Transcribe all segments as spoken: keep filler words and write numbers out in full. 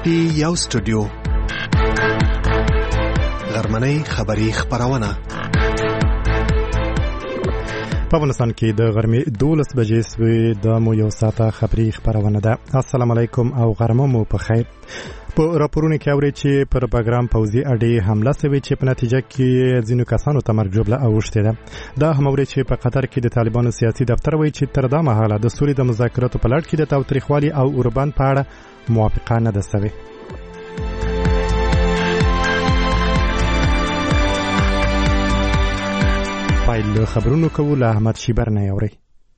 پټي یو سټوډیو غرمنۍ خبری خبرونه په افغانستان کې د غرمې دولس بجې سوې د مو یو ساعته خبری خبرونه ده. السلام علیکم او غرمه مو په خیر. په راپورونو کې اوري چې پر پروګرام پوزي اډې حمله شوې چې په نتیجه کې ځینو کسانو ته مرګ جوړه اوښته ده. دا هم اوري چې په قطر کې د طالبانو سیاسي دفتر وایي چې تر دا مهاله د سولې د مذاکراتو په لړ کې د تاوتریخوالي او اوربان په اړه موافقه نه ده شوې. پایل خبرونو کوو له احمد شیبر نه اوري.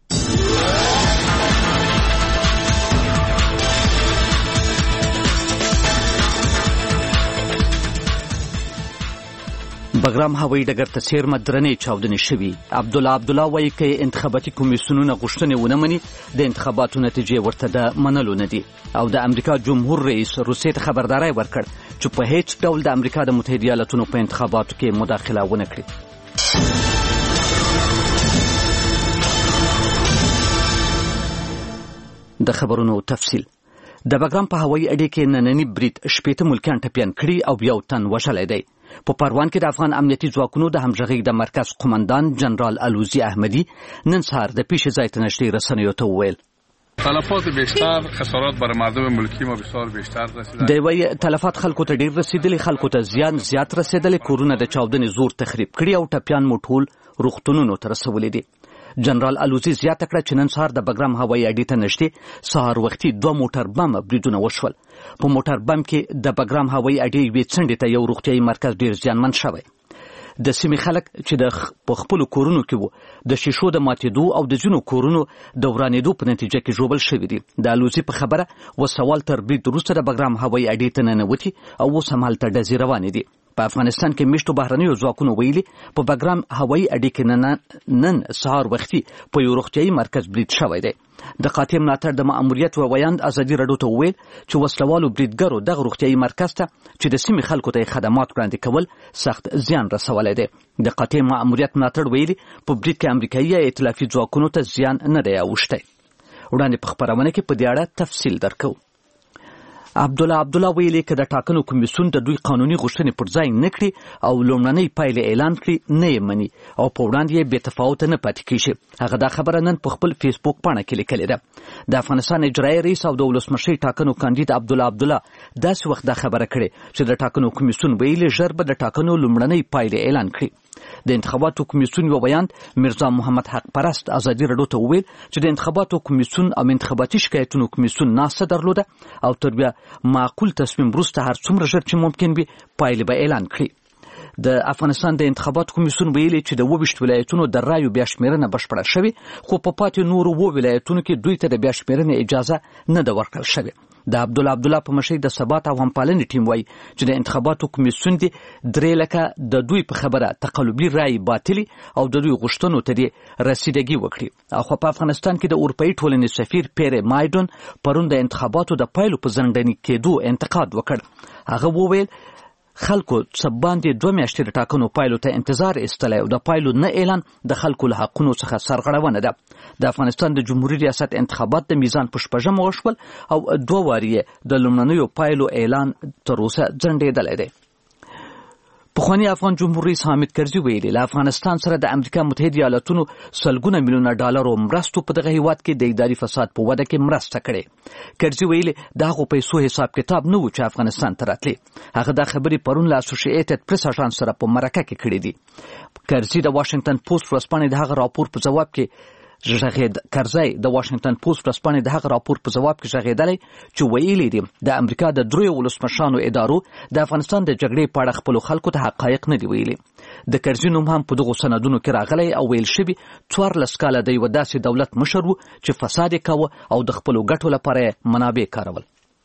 بګرام هوایي ډګر ته څیرمه درنې چاودنې شوي. عبدالله عبدالله وایي که انتخاباتي کمیسیونونه غوښتنې ونه مني د انتخاباتو نتیجې ورته د منلو نه دي. او د امریکا جمهور رئیس روسیې ته خبرداری ورکړ چې په هیڅ ډول د امریکا د متحده ایالاتونو په انتخاباتو کې مداخله ونه کړي. د خبرونو تفصیل. د بګرام په هوایي اډې کې نننی برید شپېته ملکیان ټپیان کړي او یو تن وژلی دی. په پروان کې د افغان امنیتي ځواکونو د همغږۍ د مرکز قومندان جنرال الوزي احمدي نن سهار د پیش ځای ته نږدې رسنیو ته وویل تلفات بیشتر خسارات بر مردم ملکی ما بسیار بیشتر رسیده. دی وایي تلفات خلکو ته ډیر رسیدلی، خلکو ته زیان زیات رسیدلی، کورونه د چاودنې زور تخریب کړي او ټپیان مو ټول روغتونونو ته رسولي دي. جنرال الوزي زیاته کړه چې نن سهار د بګرام هوایي اډې ته نږدې سهار وختي دوه موټر بم بریدونه وشول. په موټر بم کې د بګرام هوایي اډې یوې څنډې ته یو روغتیایي مرکز ډیر زیانمن شوی. د سیمې خلک چې د په خپلو کورونو کې وو د شیشو د ماتېدو او د ځینو کورونو د ورانېدو په نتیجه کې ژوبل شوي دي. د الوزي په خبره وسوال تر برید وروسته د بګرام هوایي اډې ته ننوتي او اوس هم هلته ډزې روانې دي. په افغانستان کې میشتو بهرنیو ځواکونو ویلي په بګرام هوایي اډې کې نن نن سهار وختي په یو روغتیایي مرکز برید شوی دی. د قاطع ملاتړ د ماموریت و ویاند ازادي راډیو ته وویل چې وسلوالو بریدګرو دغه روغتیایي مرکز ته چې د سیمې خلکو ته خدمات وړاندې کول سخت زیان رسولی دی. د قاطع ماموریت ملاتړ ویلي په برید کې امریکایي یا ائتلافي ځواکونو ته زیان نه دی اوښتی. وړاندې په خپرونه کې په دې اړه تفصیل درکوو. عبدالله عبدالله ویلي که د ټاکنو کمیسیون د دوی قانوني غوښتنې پر ځای نه کړي او لومړنۍ پایلې اعلان کړي نه یې مني او په وړاندې یې بې تفاوته نه پاتې کېږي. هغه دا خبره نن په خپل فیسبوک پاڼه کې لیکلې ده. د افغانستان اجرایي رئیس او د ولسمشرۍ ټاکنو کاندید عبدالله عبدالله داسې وخت دا خبره کړې چې د ټاکنو کمیسیون ویلي ژر به د ټاکنو لومړنۍ پایلې اعلان کړي. د انتخاباتو کمیسیون یو ویاند مرزا محمد حق پرست ازادي راډیو ته وویل چې د انتخاباتو کمیسیون او انتخاباتي شکایتونو کمیسیون ناسته درلوده او تر بیا معقول تصمیم وروسته هر څومره ژر چې ممکن وي پایلې به اعلان کړي. د افغانستان د انتخاباتو کمیسیون ویلي چې د اووه ویشت ولایتونو د رایو بیا شمېرنه بشپړه شوې، خو په پاتې نورو اووه ولایتونو کې دوی ته د بیا شمېرنې اجازه نه ده ورکړل شوې. د عبدالله عبدالله په مشرۍ د ثبات او همپالنې ټیم وایي چې د انتخاباتو کمیسیون دې درې لکه د دوی په خبره تقلبي رایې باطلي او د دوی غوښتنو ته دې رسیدګي وکړي. خو په افغانستان کې د اروپایي ټولنې سفیر پیری مایډون پرون د انتخاباتو د پایلو په ځنډني کېدو انتقاد وکړ. هغه وویل خلکو څه باندې دوه میاشتې د ټاکنو پایلو ته انتظار ایستلی او د پایلو نه اعلان د خلکو له حقونو څخه سرغړونه ده. د افغانستان د جمهوري ریاست انتخابات د میزان په شپږمه وشول او دوه وارې د لومړنیو پایلو اعلان تر اوسه ځنډېدلی دی. پخوانی افغان جمهور رئیس حامد کرزي ویلي له افغانستان سره د امریکا متحده ایالاتونو سلګونه میلیونه ډالرو مرستو په دغه هیواد کې د اداري فساد په وده کې مرسته کړې. کرزي ویلي د هغو پیسو حساب کتاب نه و چې افغانستان ته راتلې. هغه دا خبرې پرون له اسوسییټډ پریس اژانس سره په مرکه کې کړې دي. کرزي د واشنگټن پوسټ ورځپاڼې د هغه راپور په جواب کې ژغید کرزی د واشنگټن پوسټ ورځپاڼې د هغه راپور په جواب کې ژغېدلی چې ویلي دي د امریکا د دریو ولسمشرانو ادارو د افغانستان د جګړې په اړه خپلو خلکو ته حقایق نه دي ویلي. د کرزي نوم هم په دغو سندونو کې راغلی او ویل شوي څوارلس کاله د یوه داسې دولت مشر و چې فساد یې کاوه او د خپلو ګټو لپاره یې منابع کارول.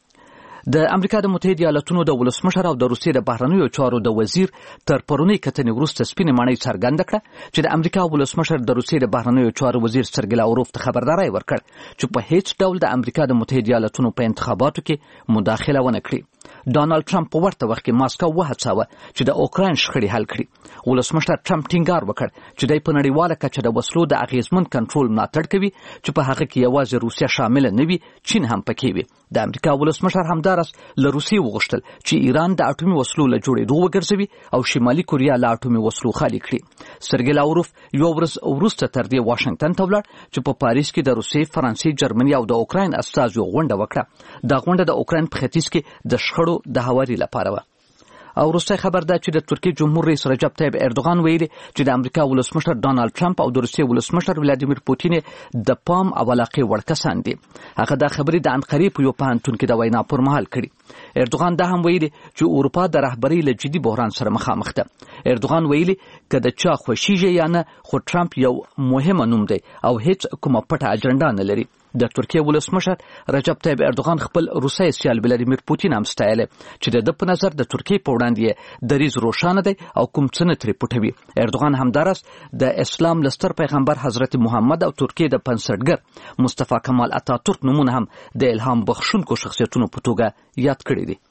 د امریکا د متحده ایالاتونو د ولسمشر او د روسیې د بهرنیو چارو د وزیر تر پرونۍ کتنې وروسته سپینې ماڼۍ څرګنده کړه چې د امریکا ولسمشر د روسیې د بهرنیو چارو وزیر سرګی لاوروف ته خبرداری ورکړ چې په هیڅ ډول د امریکا د متحده ایالاتونو په انتخاباتو کې مداخله ونه کړي. ډانلډ ټرمپ په ورته وخت کې ماسکو وهڅاوه چې د اوکراین شخړې حل کړي. ولسمشر ټرمپ ټینګار وکړ چې دوی په نړیواله کچه د وسلو د اغیزمن کنټرول ملاتړ کوي چې په هغه کې یوازې روسیه شامل نه وي، چین هم پکې وي. د امریکا ولسمشر همدارس له روسیې وغوښتل چې ایران د اټومي وسلو له جوړېدو وګرځوي او شمالي کوریا له اټومي وسلو خالي کړي. سرګی لاوروف یو ورځ وروسته تر دې واشنگټن ته ولاړ چې په پاریس کې د روسیې، فرانسې، جرمني او د اوکراین استازو غونډه وکړه. دا غونډه د اوکراین په ختیځ کې د شخړو د هواري لپاره وه. او وروستی خبر ده چې د ترکیې جمهور رئیس رجب طیب اردوغان ویلي چې د امریکا ولسمشر ډانلډ ټرمپ او د روسیې ولسمشر ولادیمیر پوتین د پام او علاقې وړ کسان دي. هغه دا خبرې د انقرې په یو پوهنتون کې د وینا پر مهال کړي. اردوغان دا هم ویلي چې اروپا د رهبرۍ له جدي بحران سره مخامخ ده. اردوغان ویلي که د چا خوښیږي یا نه، خو ټرمپ یو مهمه نوم دی او هیڅ کومه پټه اجنډا نه لري. د ترکیې ولسمشر رجب طیب اردوغان خپل روسي سیال ولادیمیر پوتین هم ستایلی چې د ده په نظر د ترکیې په وړاندې دریځ روښانه دی او کوم څه نه ترې پټوي. اردوغان همدارس د اسلام له ستر پیغمبر حضرت محمد او ترکیې د بنسټګر مصطفی کمال اتاتورک نومونه هم د الهام بخښونکو شخصیتونو په توګه یاد کړي دي.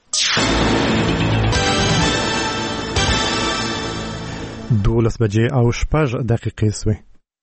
دولس بجې او شپږ دقیقې سوې.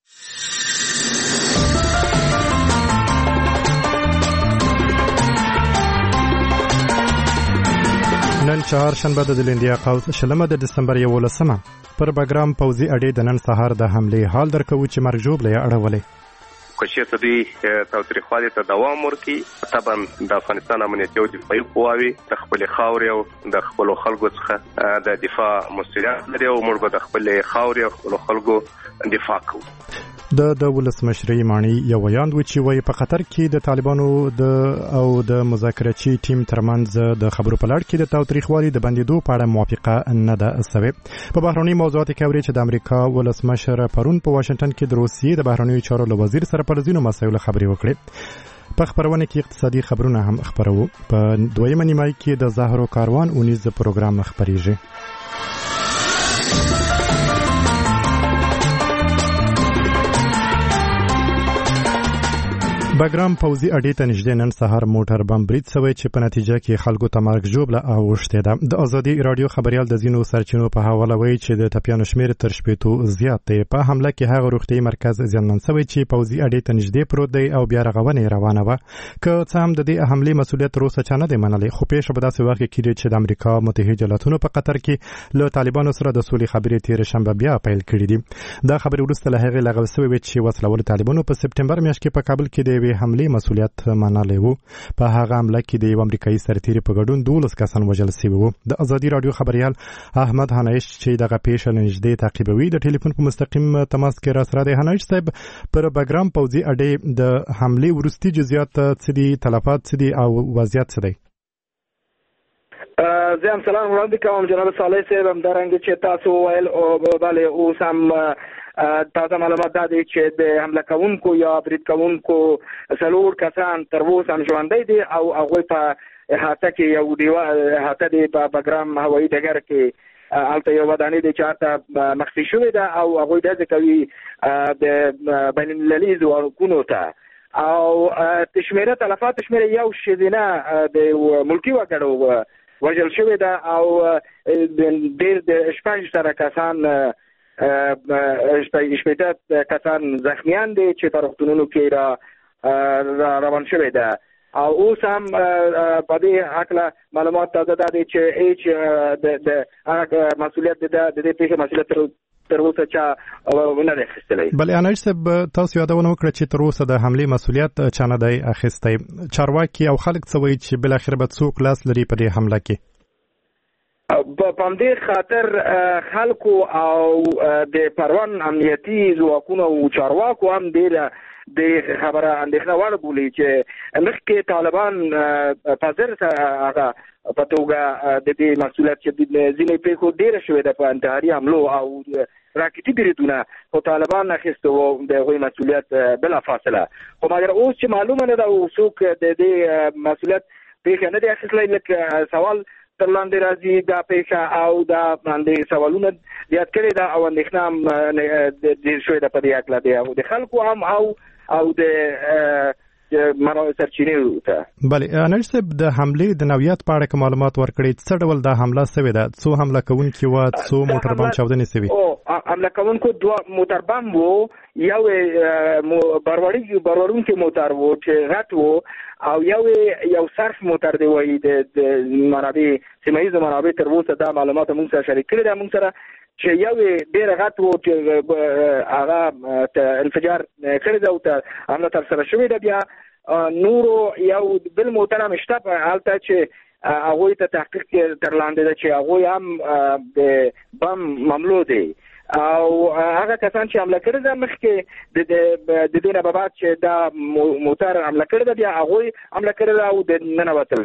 نن چهارشنبه د دلندیا قوس شلمه د دسمبر یولسمه پر بګرام پوځي اډې د نن سهار د حملې حال درکوي چې مرګ ژوبله یې اړولې. که چېرته دوی تاوتریخوالي ته دوام ورکړي، طبعا د افغانستان امنیتي او دفاعي قواوې د خپلې خاورې او د خپلو خلکو څخه د دفاع مسؤلیت لري او موږ به د خپلې خاورې او خپلو خلکو دفاع کوو. د د ولسمشرۍ ماڼۍ یو ویاند و چې وایي په قطر کې د طالبانو د او د مذاکراتي ټیم ترمنځ د خبرو په لړ کې د تاوتریخوالي د بندېدو په اړه موافقه نه ده سوې. په بهرني موضوعاتو کې اوري چې د امریکا ولسمشر پرون په واشنګټن کې د روسیې د بهرنیو چارو له وزیر سره په ځینو مسایلو خبرې وکړې. په خبرونه کې اقتصادي خبرونه هم خبرو. په دویمه نیمایي کې د زهرو کاروان اونیز پروګرام خبريږي. بګرام پوځي اډې ته نږدې نن سهار موټر بم برید شوی چې په نتیجه کې خلکو ته مرګ ژوبله اوښتې ده. د ازادي رادیو خبريال د ځینو سرچینو په حواله وایي چې د ټپیانو شمېر تر شپېتو زیات دی. په حمله کې هغه روغتیايي مرکز زیانمن شوی چې پوځي اډې ته نږدې پروت دی او بیا رغونه روانه وه. که څه هم د دې حملې مسؤلیت تر اوسه چا نه دی منلی، خو پیښه په داسې وخت کې کېږي چې د امریکا متحده ایالاتونو په قطر کې له طالبانو سره د سولې خبرې تېره شنبه بیا پیل کړي دي. دا خبرې وروسته له هغې لغوه شوې وې چې وسلوالو طالبانو په سپټمبر میاشت کې په کابل کې د یوې حملې مسؤلیت منلی و. په هغه حمله کې د یو امریکایي سرتیري په ګډون دولس کسان وژل شوي وو. د ازادي رادیو خبريال احمد هنایش چې دغه پیښه نږدې تعقیبوي د ټلیفون په مستقیم تماس کې را سره دی. هنایش صاحب، پر بګرام پوځي اډې د حملې وروستي جزئیات څه دي، تلفات څه دي او وضعیت څه دی؟ زه هم سلام وړاندې کوم جناب صالح صاحب. همدارنګه چې تاسو وویل او بله اوس هم تازه معلومات دا دی چې د حمله کوونکو یا برید کوونکو څلور کسان تر اوسه هم ژوندی دي او هغوی په احاطه کې یو ډیوه احاطه دی په بګرام هوایي ډګر کې هلته یو ودانۍ دی چې هلته مخفي شوې ده او هغوی ډزې کوي د بین المللي ځواکونو ته او شمېره تلفات شمېره یو ښځینه د ملکي وګړو وژل شوې ده او ډېر د شپږ زره کسان شپېته کسان زخمیان دي چې په روغتونونو کې را روان شوی ده او اوس هم په دې هکله معلومات تازه دا دی چې هیڅ د هغه مسؤلیت د دې پیښې مسؤلیت تر اوسه چا نه دی اخیستلی. بلې انایش صاحب، تاسو یادونه وکړه چې تر اوسه د حملې مسؤلیت چا نه دی اخیستی. چارواکي او خلک څه وایي چې بالاخره به څوک لاس لري په دې حمله کې؟ په همدې خاطر خلکو او د پروان امنیتي ځواکونو او چارواکو هم ډېره د خبره اندېښنه وړ بولي چې مخکې طالبان په زر هغه په توګه د دې مسؤلیت چې ځینې پیښو ډېره شوې ده په انتحاري حملو او راکټي بریدونه خو طالبان اخیسته و د هغوی مسؤلیت بلا فاصله. خو مګر اوس چې معلومه نه ده څوک د دې مسؤلیت پیښه نه دی اخیستلی، لکه سوال تر لاندې راځي دا پیښه او دا باندې سوالونه زیات کړي ده او اندېښنه هم ډېر شوې ده په دې هکله دی او د خلکو هم او او د منابع سرچینې ته. بله انل صاحب د حملې د نوعیت په اړه معلومات ورکړي څه ډول د حمله سوې ده څو حمله کوونکي و څو موټر بم چاودنې سوي؟ او حمله کوونکو دوه موټر بم وو یو بروړی بروړونکو موټر وو چې غټ وو او یو یو صرف موټر دی وایي د منابع سیمایي منابع تر اوسه دا معلومات موږ سره شریک کړي دا موږ سره چې یو ډېر غټ وو چې هغه انفجار کړی دا او ته حمله تر سره شوې ده. بیا نورو یو بل موټر هم شته په حالت چې هغوی ته تحقیق تر لاندې ده چې هغوی هم د بم مملو دي او هغه کسان چې حمله کړې ده مخکې د د دې نه به بعد چې دا موټر حمله کړې ده بیا هغوی حمله کړې ده او د ننوتل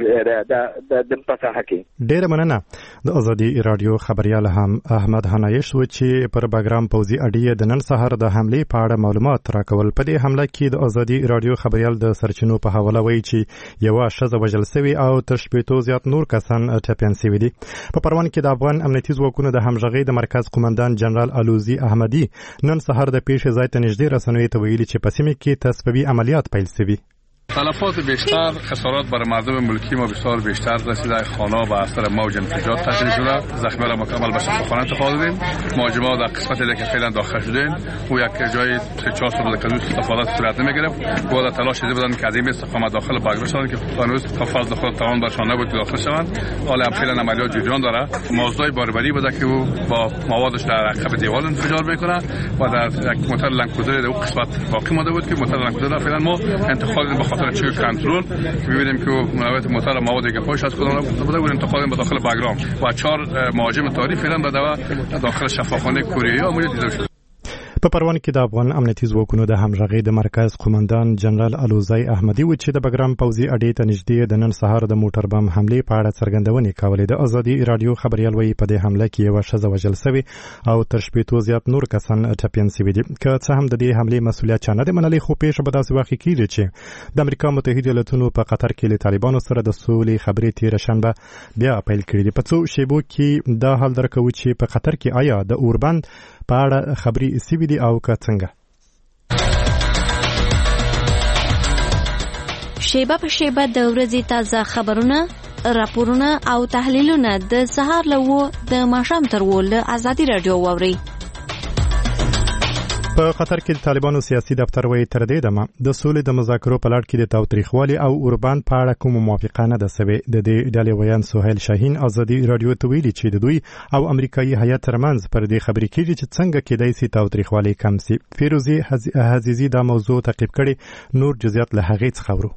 د په ساحه کې. ډېره مننه. د ازادي راډیو خبریال هم احمد حنایش و چې پر بګرام پوځي اډې د نن سهار د حملې په اړه معلومات راکول. په دې حمله کې د ازادي راډیو خبریال د سرچینو په حواله وایي چې یوه ښځه وژل سوې او تر شپېتو زیات نور کسان ټپیان سوي دي. په پروان کې د افغان امنیتي ځواکونو د همغږۍ د مرکز قومندان جنرال الوزي احمدي نن سهار د پیښې ځای ته نږدې رسنیو ته ویلي چې په سیمه کې تصفیوي عملیات پیل شوي. تلفات بیشتر، خسارات بر مردم ملکی ما بسیار بیشتر رسیده. خانه به اثر موج انفجار تخریب شده. زخمی را مکمل به شفاخانه انتقال دادیم. مهاجما در قسمتی که فعلا داخل شدیم و یک جای سه چهار سال که استفاده صورت نمیگرفت. بعد تلاش شده بودن که ادمی استقامت داخل باگ بشن که هنوز تا فاز خود توان برشان نبود داخل شوند. حالا هم فعلا عملیات جریان داره. موضوع باربری بوده که او با موادش در عقب دیوار انفجار میکنه و در یک موتور لنگ‌کودر در اون قسمت باقی مانده بود که موتور لنگ‌کودر فعلا ما انتقال به خاطر چک کنترل که ببینیم که منابع موتور مواد دیگه پاش از کدام بوده بود انتقال به داخل بگرام و چهار مهاجم تاریخی فعلا به داخل شفاخانه کوریه عملیات دیده شد. په پروان کې د افغان امنیتي ځواکونو د همغږۍ د مرکز قومندان جنرال الوزي احمدي و چې د بګرام پوځي اډې ته نږدې د نن سهار د موټر بم حملې په اړه څرګندونې کولې. د ازادي راډیو خبریال وایي په دې حمله کې یوه ښځه وژل سوې او تر شپېتو زیات نور کسان ټپیان سوي دي. که څه هم د دې حملې مسؤلیت چا نه دی منلی خو پیښه به داسې وخت کېږي چې د امریکا متحده ایالتونو په قطر کې له طالبانو سره د سولې خبرې تېره شنبه بیا پیل کړي دي. په څو شیبو کې دا حال درکوو چې په قطر کې آیا د اوربند په اړه خبرې سوي دي او که څنګه. شیبه په شیبه د ورځې تازه خبرونه، راپورونه او تحلیلونه د سهار له اوه د ماښام تر اوه له ازادي راډیو واورئ. په قطر کې د طالبانو سیاسي دفتر وایي تر دې دمه د سولې د مذاکرو په لړ کې د تاوتریخوالي او اوربند په اړه کومه موافقه نه ده سوې. د دې ډلې ویان سهیل شاهین ازادي راډیو ته ویلي چې د دوی او امریکایي هیات ترمنځ پر دې خبرې کېږي چې څنګه کېدای سي تاوتریخوالي کم سي. فیروزي حزیزي دا موضوع تعقیب کړي. نور جزئیات له هغې څخه اورو.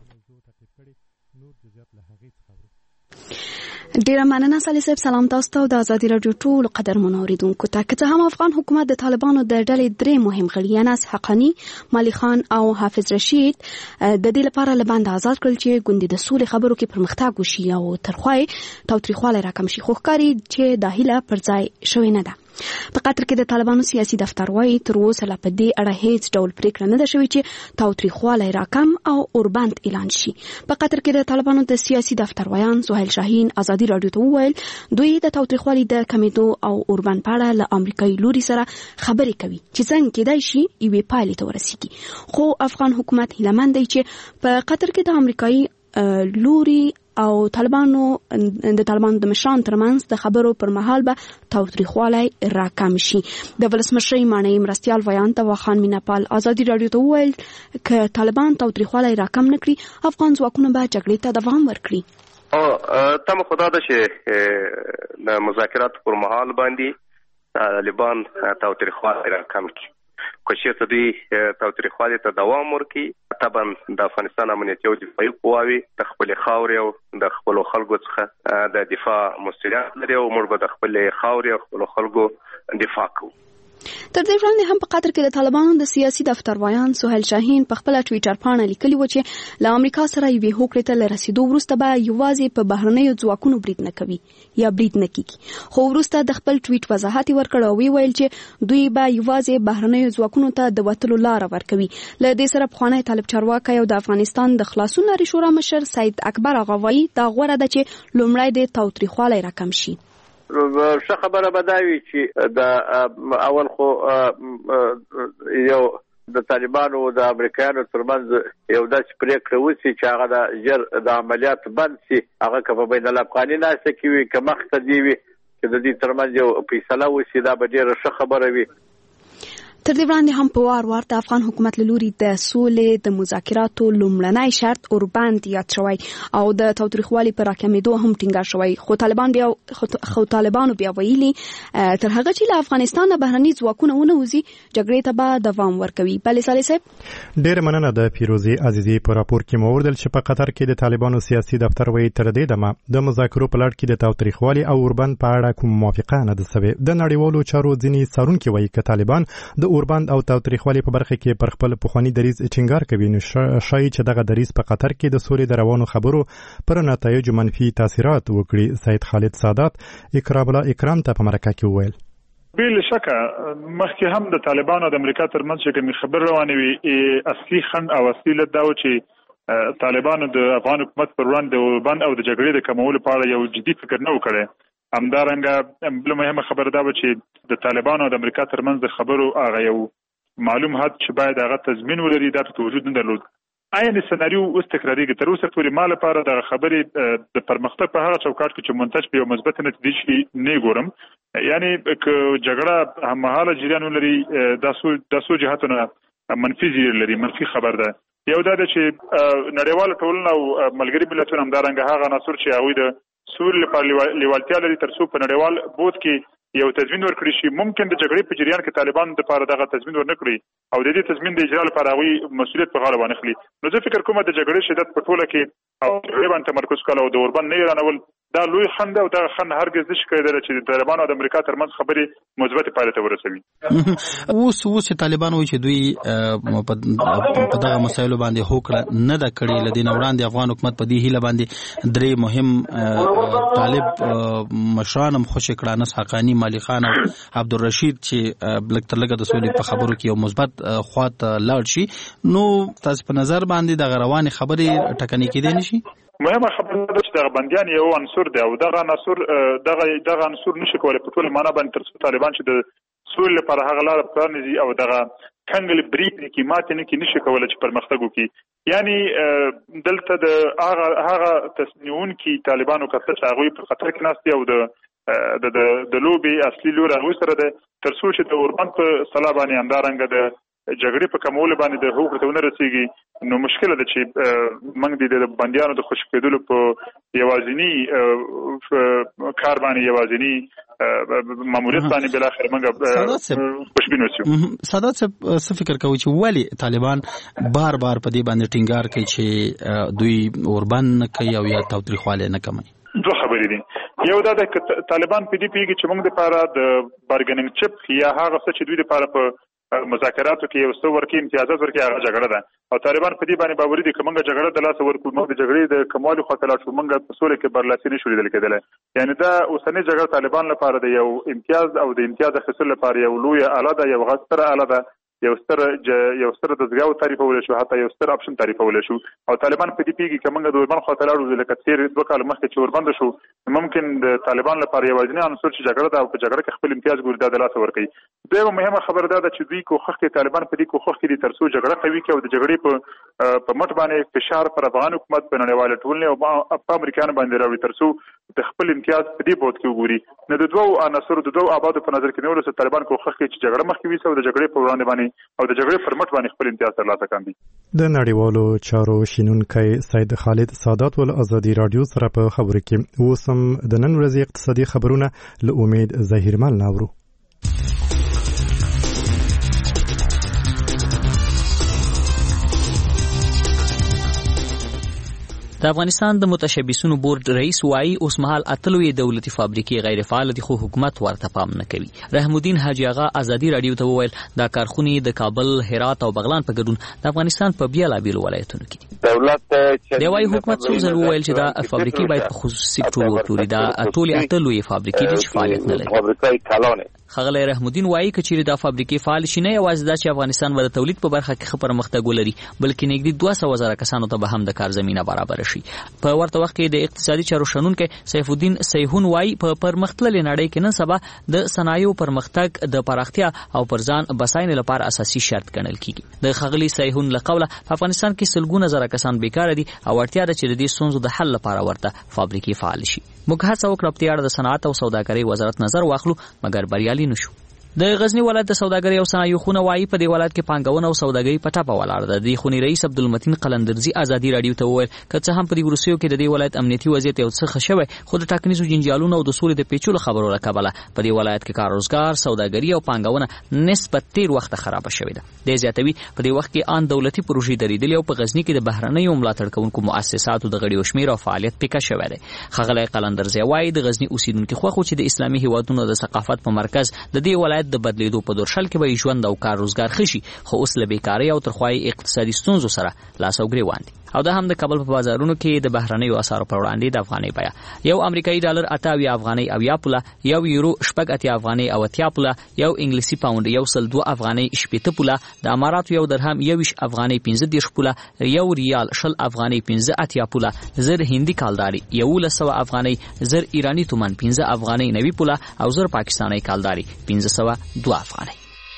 ډیره مننه سالي صاحب. سلام تاسو ته د ازادي راډیو ټول قدرمنو اوریدونکو ته. که هم افغان حکومت د طالبانو د ډلې درې مهم غړي انس حقانی، مالی خان او حافظ رشید د دې لپاره له بند آزاد کړل چې ګوندې د سولې خبرو کې پرمختګ وشي او ترخوای تاوتریخوالی راکم شي، خو ښکاري چې دا هیله پر ځای شوې نه ده. په قطر کې د طالبانو سیاسي دفتر وایي تر اوسه لا په دې اړه هیڅ ډول پریکړه نه ده شوې چې تاوتریخوالی راکم او اوربند اعلان شي. په قطر کې د طالبانو د سیاسي دفتر ویان سهیل شاهین ازادي راډیو ته وویل دوی د تاوتریخوالي د کمیدو او اوربند په اړه له امریکایي لوري سره خبرې کوي چې څنګه کېدای شي یوې پایلې ته ورسیږي. خو افغان حکومت هیلهمند دی چې په قطر کې د امریکایي لوري او طالبانو د طالبانو د مشرانو ترمنځ د خبرو پر مهال به تاوتریخوالی راکم شي. د ولسمشر مانای مرستیال ویان ته وخان میناپال ازادي راډیو ته وویل ک طالبان تاوتریخوالی راکم نکړي افغان ځواکونه به جګړې ته دوام ورکړي. او تم خدا ده چې د مذاکرات پر مهال باندې طالبان تاوتریخوالی راکم کړي. که چېرته دوی تاوتریخوالي ته دوام ورکړي طبعا د افغانستان امنیتي او دفاعي قواوې د خپلې خاورې او د خپلو خلکو څخه د دفاع مسؤلیت لري او موږ به د خپلې خاورې او خپلو خلکو دفاع کوو. تر دې وړاندې هم په قطر کې د طالبانو د سیاسي دفتر ویان سهیل شاهین په خپل ټویټر باندې لیکلي و چې له امریکا سره یوې هوکړې ته رسیدو وروسته به یوازې په بهرنیو ځواکونو برید نه کوي یا برید نه کیږي. خو وروسته د خپل ټویټ وضاحت ورکړ او ویل چې دوی به یوازې بهرنیو ځواکونو ته د وتلو لار ورکوي. له دې سره پخوانی طالب چارواکی او د افغانستان د خلاصون لارې شورا مشر سید اکبر اغا وایي دا غوره ده چې لومړی د تاوتریخوالی راکم شي. ښه خبره به دا وي چې د اول خو یو د طالبانو او د امریکایانو ترمنځ یو داسې پریکړه وشي چې هغه د ژر د عملیات بند شي، هغه که په بین الافغاني ناسته کې وي که مخته دی وي چې د دې ترمنځ یو فیصله وشي، دا به ډېره ښه خبره وي. تر دې وړاندې هم په وار وار د افغان حکومت له لوري د سولې د مذاکراتو لومړنی شرط اوربند یاد شوی او د تاوتریخوالي پر راکمېدو هم ټینګار شوی، خو طالبان بیا خو طالبانو بیا ویلي تر هغه چې له افغانستان نه بهرني ځواکونه ونه وځي جګړې ته به دوام ورکوي. بلې صالح صاحب ډېره مننه د پیروزي عزیزي په راپور کې مو وردل چې په قطر کې د طالبانو سیاسي دفتر وایي تر دې دمه د مذاکرو په لړ کې د تاوتریخوالي او اوربند په اړه کوم موافقه نه ده سوې. د نړیوالو چارو ځینې څارونکي وایي که طالبان د اوربند او تاوتریخوالي په برخه کې پر خپل پخوانی دریځ ټینګار کوي نو شایي چې دغه دریځ په قطر کې د سولې د روانو خبرو پر نتایجو منفي تاثیرات وکړي. سید خالد سادات اکرام الله اکرام ته په مرکه کې وویل بل شکه مخکې هم د طالبانو او د امریکا ترمنځ چې کوم خبر روانه وي اصلي خند او اصلي دا و چې طالبانو د افغان حکومت پر وړاندې د اوربند او د جګړې د کمولو په اړه یو جدي فکر نه وکړي. همدارنګه بل مهمه خبره دا و چې د طالبانو او د امریکا ترمنځ د خبرو هغه یو معلوم حد چې باید هغه تضمین ولري دا په وجود نه درلود. عین سناریو اوس تکراریږي. تر اوسه پورې ما لپاره د خبرې د پرمختګ په هغه چوکاټ کې چې منتج په یو مثبت نتیجه شي نه ګورم. یعنی که جګړه هممهاله جریان ولري دا سو د سو جهاتونه منفي زیر لري، منفي خبر ده. یو دا چې نړیوال ټولنه او ملګری ملتونه همدارنګه هغه عناصر چې هغوی د سولې لپاره لیوالتیا لري تر څو په نړیوال بود کې یو تضمین ورکړي شي. ممکن د جګړې په جریان کې طالبان د لپاره دغه تضمین ورنکړي او د دې تضمین د اجرا لپاره هغوی مسؤلیت په غاړه باندې خلي. نو زه فکر کوم د جګړې شدت په ټوله کې او جګړې باندې تمرکز کول او د اوربند نه رانول دا لوی خند او دا خند هرگز نشي کېدلی چې د طالبانو او د امریکا ترمنځ خبرې مثبت پایله ته ورسوي. اوس اوس چې طالبان وایي چې دوی په دغه مسایلو باندې هوکړه نه ده کړې، له دې نه وړاندې افغان حکومت په دې هیله باندې درې مهم طالب مشران هم خوشې کړه، انس حقاني، مالي خان او عبدالرشید چې لږ تر لږه د سولې په خبرو کې یو مثبت خوا ته لاړ شي. نو تاسو په نظر باندې دغه روانې خبرې ټکنۍ کېدای نه شي؟ مهمه خبره ده چې دغه بندیان یو عنصر دی او دغه عنصر دغه دغه عنصر نشي کولای په ټول معنا باندې تر څو طالبان چې د سولې لپاره هغه لار پرانیزي او دغه کنګل بریک نه کی ماته نه کی نشي کولای چې پرمختګ وکړي. یعنی دلته د هغه هغه تصنیون کی طالبانو کته چې هغه په خطر کې ناست او د د د لوبي اصلي لور هغه سره ده تر څو چې د اوربند په صلا باندې همدارنګه د جګړې په کمول باندې د حقوق ته ونه رسیږي نو مشکل ده چې موږ د بندیانو د خوش کېدلو په یوازینی کار باندې یوازینی ماموریت باندې بل اخر موږ خوشبین اوسو. سادات څه فکر کوي چې ولی طالبان بار بار په دې باندې ټینګار کوي چې دوی اوربند کوي او یا تاوتریخواله نه کوي؟ دوه خبرې دي. یو دا د طالبان په دې پیږي چې موږ د لپاره د بارګیننګ چپ یا هغه څه چې دوی لپاره په مذاکراتو کې یو څه ورکې امتیازات ورکې هغه جګړه ده او طالبان په دې باندې باوري دي چې موږ جګړه د لاس ورکو موږ د جګړې د کمالو خاطر لا شو موږ په سولې کې برلاسي نشو لیدل کېدل. یعنی دا اوسنۍ جګړه طالبان لپاره د یو امتیاز او د امتیاز اخیستلو لپاره یو لوی اله ده، یو غستره اله ده، یو ستر یو ستر د ځګاو تعریفول شو، حتی یو ستر اپشن تعریفول شو او طالبان په دې پیږي چې موږ د اوربند خاطر لاړو لکه تیر دوه کال مخکې چې اوربند شو ممکن د طالبان لپاره یوازینی عنصر چې جګړه ده او په جګړه کې خپل امتیاز ګوري د لاس ورکړي. دویمه مهمه خبره ده چې دوی کوښښ کوي طالبان په دې کوښښ کې تر څو جګړه قوي کوي او د جګړې په په مټ باندې فشار پر افغان حکومت په نړیواله ټولنه او په امریکایانو باندې راوړي تر څو د خپل امتیاز په دې بوت کې وګوري. نو د دوه عناصرو د دوه آبادو په نظر کې نیول سره طالبان کوښښ کوي چې جګړه مخکې وي او د جګړې په وړاندې باندې او د جګړې پر مټ باندې خپل امتیاز ترلاسه کړي. د نړیوالو چارو شینونکی سید خالد سادات ول ازادي رادیو سره په خبرو کې اوسم د نن ورځې اقتصادي خبرونه له امید ظهیرمل ناورو. د افغانستان د متشبثینو بورډ رئیس وایي اوس مهال اتلوي دولتي فابریکې غیر فعال دي خو حکومت ورته پام نه کوي. رحم الدین حاجی آغا ازادي رادیو ته وویل دا کارخونې د کابل، هرات او بغلان په ګډون د افغانستان په بیلابیلو ولایتونو کې دي. دولت دی وايي حکومت څو ځل وویل چې دا فابریکې باید په خصوصي سکتور وپلوري. دا ټولې اتلوي فابریکې دي چې فعالیت نه لري. خغلی رحم الدین وایي چې چیرې دا فابریکې فعال شي نه یوازې دا چې افغانستان به د تولید په برخه کې ښه پرمختګ ولري بلکې نږدې دوه سوه زره کسانو ته به هم د کار زمینه برابر شي. په ورته وخت کې د اقتصادي چارو شنونکی سیف الدین سیحون وایي په پرمختللې نړۍ کې نن سبا د صنایعو پرمختګ د پراختیا او پر ځان بساینې لپاره اساسي شرط ګڼل کیږي. د خغلی سیحون له قوله په افغانستان کې سلګونه زره کسان بیکاره دي او اړتیا ده چې د دې ستونزو د حل لپاره ورته فابریکې فعال شي. موږ هڅه وکړه په دې اړه د صنعت او سوداګرۍ وزارت نظر واخلو مګر بریالي نشو. د غزنی ولایت د سوداګرۍ او صنایعو خونه وایي په دې ولایت کې پانګونه او سوداګري په ټاپه ولاړه ده. د خونې رئیس عبدالمتین قلندرزي ازادي راډیو ته وویل که څه هم په دې وروستیو کې د دې ولایت امنیتي وضعیت یو څه ښه شوی خو د ټاکنیزو جنجالونو او د سولې د پیچلو خبرو له کبله په دې ولایت کې کار روزګار سوداګري او پانګونه نسبت تیر وخت خرابه شوې ده. د زیاتوي په دې وخت کې ان دولتي پروژې درېدلې او په غزنی کې د بهرنیو ملاتړ کوونکو مؤسساتو د غړي شمیر او فعالیت پیکه شوی دی. خغلی قلندرزي وایي د غزنی اوسیدونکو خوښ چې د اسلامي هیوادونو د ثقافت په مرکز د دې ولایت د بدلیدو په درشل کې به ژوند او کار روزګار خشي خو اوس له بیکارۍ او ترخوای اقتصادي ستونزو سره لاس او ګریوان دي. او دا هم د کابل په بازارونو کې د بهرنیو اسعارو پر وړاندې د افغانۍ بیه یو امریکایي ډالر اته اویا افغانۍ اویا پوله یو یورو شپږ اتیا افغانۍ او اتیا پوله یو انګلیسي پاوند یو سل دوه افغانۍ شپېته پوله د اماراتو یو درهم یویش افغانۍ پنځه دېرش پوله یو ریال شل افغانۍ پنځه اتیا پوله زر هندي کالداري یولس سوه افغانۍ زر ایرانی تومن پنځه افغانۍ نوي پوله او زر پاکستاني کالداري پنځه سوه دوه افغانۍ.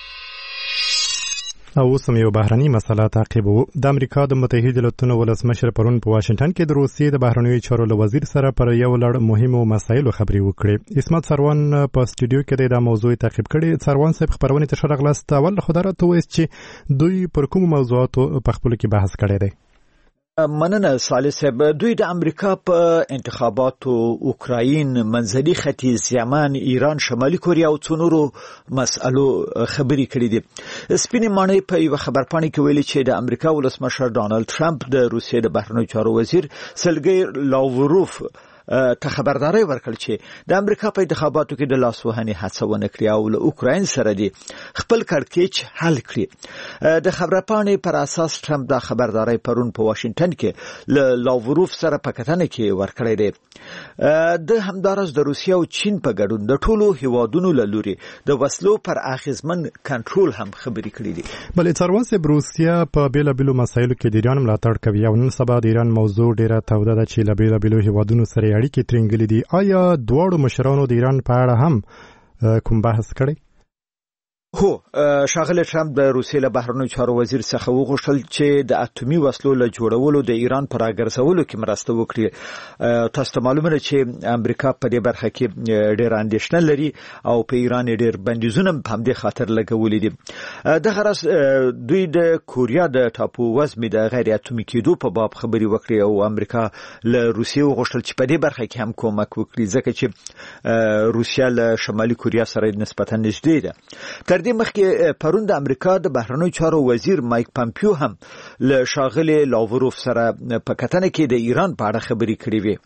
او اوس هم یو بهرني مسله تعقیبو. د امریکا د متحده ایالاتونو ولسمشر پرون په واشنگټن کې د روسیې د بهرنیو چارو له وزیر سره پر یو لړ مهمو مسایلو خبرې وکړې. اسمت سروان په سټوډیو کې د موضوع تعقیب کړي. سروان صاحب خبرونه ته ښه راغلاست. اول خو دا راته ووایئ چې دوی پر کومو موضوعاتو په خپلو کې بحث کړی دی؟ مننه صالح صاحب. دوی د امریکا په انتخاباتو اوکراین منځني ختیځ یمن ایران شمالي کوریا او څو نورو مسألو خبرې کړې دي. سپینې ماڼۍ په یو خبرپاڼه کې ویلي چې د امریکا ولسمشر ډانلډ ټرمپ د روسیې د بهرنیو چارو وزیر سرګی لاوروف ته خبرداري ورکړ چې د امریکا په انتخاباتو کې د لاسوهنې هڅه ونه کړي او له اوکراین سره دی خپل کړکېچ حل کړي. د خبرپاڼې پر اساس ټرمپ دا خبرداري پرون په واشنگټن کې له لاوروف سره په کتنه کې ورکړی دی. د همدارس د روسیې او چین په ګډون د ټولو هیوادونو له لوري د وسلو پر اغیزمن کنټرول هم خبرې کړې دي. بلې څاروان صاحب روسیه په بیلابیلو مسایلو کې د ایران ملاتړ کوي او نن سبا د ایران موضوع ډیره توده ده چې له بیلابیلو هیوادونو سره اړیکې ترنګلې دي. آیا دواړو مشرانو د ایران په اړه هم کوم بحث کړی؟ هو شاغله ټرمپ د روسیې له بهرنیو چارو وزیر څخه وغوښتل چې د اټومي وسلو له جوړولو د ایران پر راګرځولو کې مرسته وکړي. تاسو ته معلومه ده چې امریکا په دې برخه کې ډېر اندېښنه لري او په ایران ډېر بندیزونه په همدې خاطر لګولې دي. د غرض دوی د کوریا د ټاپو وزمې د غیر اټومي کېدو په باب خبرې وکړي او امریکا له روسیې وغوښتل چې په دې برخه کې هم کومک وکړي ځکه چې روسیا له شمالي کوریا سره نسبتا نږدې ده. دې مخکې پرون د امریکا د بهرنیو چارو وزیر مایک پامپیو هم له شاغله لاوروف سره په کتنه کې د ایران په اړه خبرې کړې وې.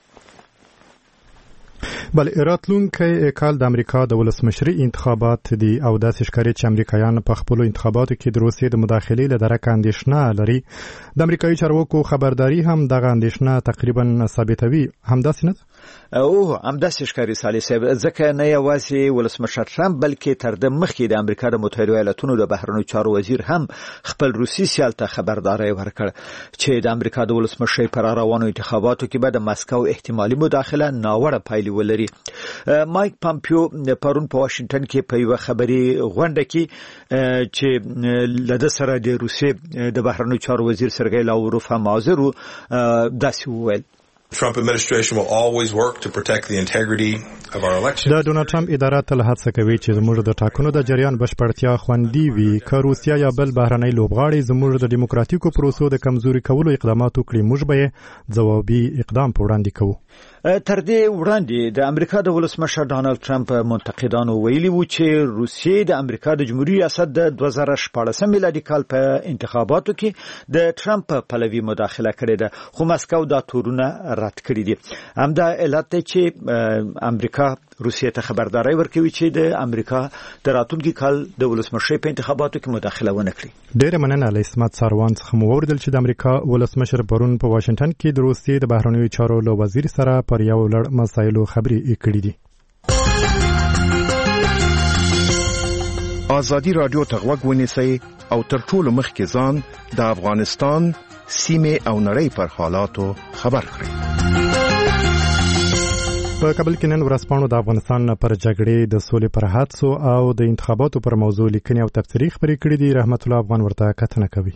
بل راتلونکي کال د امریکا د ولسمشري انتخابات دي او داسې ښکاري چې امریکایان په خپل انتخاباتو کې د روسیې د مداخلې له درکه اندېښنه لري. د امریکایي چارواکو خبرداري هم دغه اندېښنه تقریبا ثابتوي. همداسې نه ده؟ او همداسې ښکاري صالح صاحب ځکه نه یوازې ولسمشر ټرمپ بلکې تر د مخکې د امریکا د متحده ایالاتونو د بهرنیو چارو وزیر هم خپل روسي سیال ته خبرداري ورکړ چې د امریکا د ولسمشر پر روانو انتخاباتو کې به د مسکو احتمالي مداخله ناوړه پایلې ولري. مایک پامپیو پرون په واشنگټن کې په یو خبري غونډه کې چې لده سره د روسیې د بهرنیو چارو وزیر سرګی لاوروف هم حاضر و داسې وویل Trump administration will always work to protect the integrity of our elections. د ډونالډ ټرمپ اداره تل هڅه کوي چې زموږ د ټاکنو د جریان بشپړتیا خوندي وي. که روسیا یا بل بهرنۍ لوبغاړي زموږ د دیموکراتیکو پروسو د کمزوري کولو اقدامات وکړي موږ به ځوابي اقدام په وړاندې کوو. تر دې وړاندې د امریکا د ولسمشر ډانلډ ټرمپ منتقدانو ویلي وو چې روسیې د امریکا د جمهوریت ریاست د دوه زره شپاړسم میلادي کال په انتخاباتو کې د ټرمپ په پلوي مداخله کړې ده خو مسکو دا تورونه رد کړي دي. همدا علت دی چې امریکا روسیې ته خبرداري ورکوي چې د امریکا د راتلونکي کال د ولسمشر په انتخاباتو کې مداخله ونه کړي. ډېر مننه له اسمت سروان څخه مو اوریدل چې د امریکا ولسمشر پرون په واشنگټن کې د روسیې د بهرنیو چارو له وزیر سره پر یو لړ مسایلو خبرې کړې دي. ازادي رادیو ته غوږ ونیسئ او تر ټولو مخکې ځان د افغانستان سیمه او نړۍ پر حالاتو خبر کړئ. په کابل کې نن ورځپاڼو د افغانستان پر جګړې د سولې پر حادثو او د انتخاباتو پر موضوع لیکنې او تفسیري خبرې کړې دي. رحمت الله افغان ورته کتنه کوي.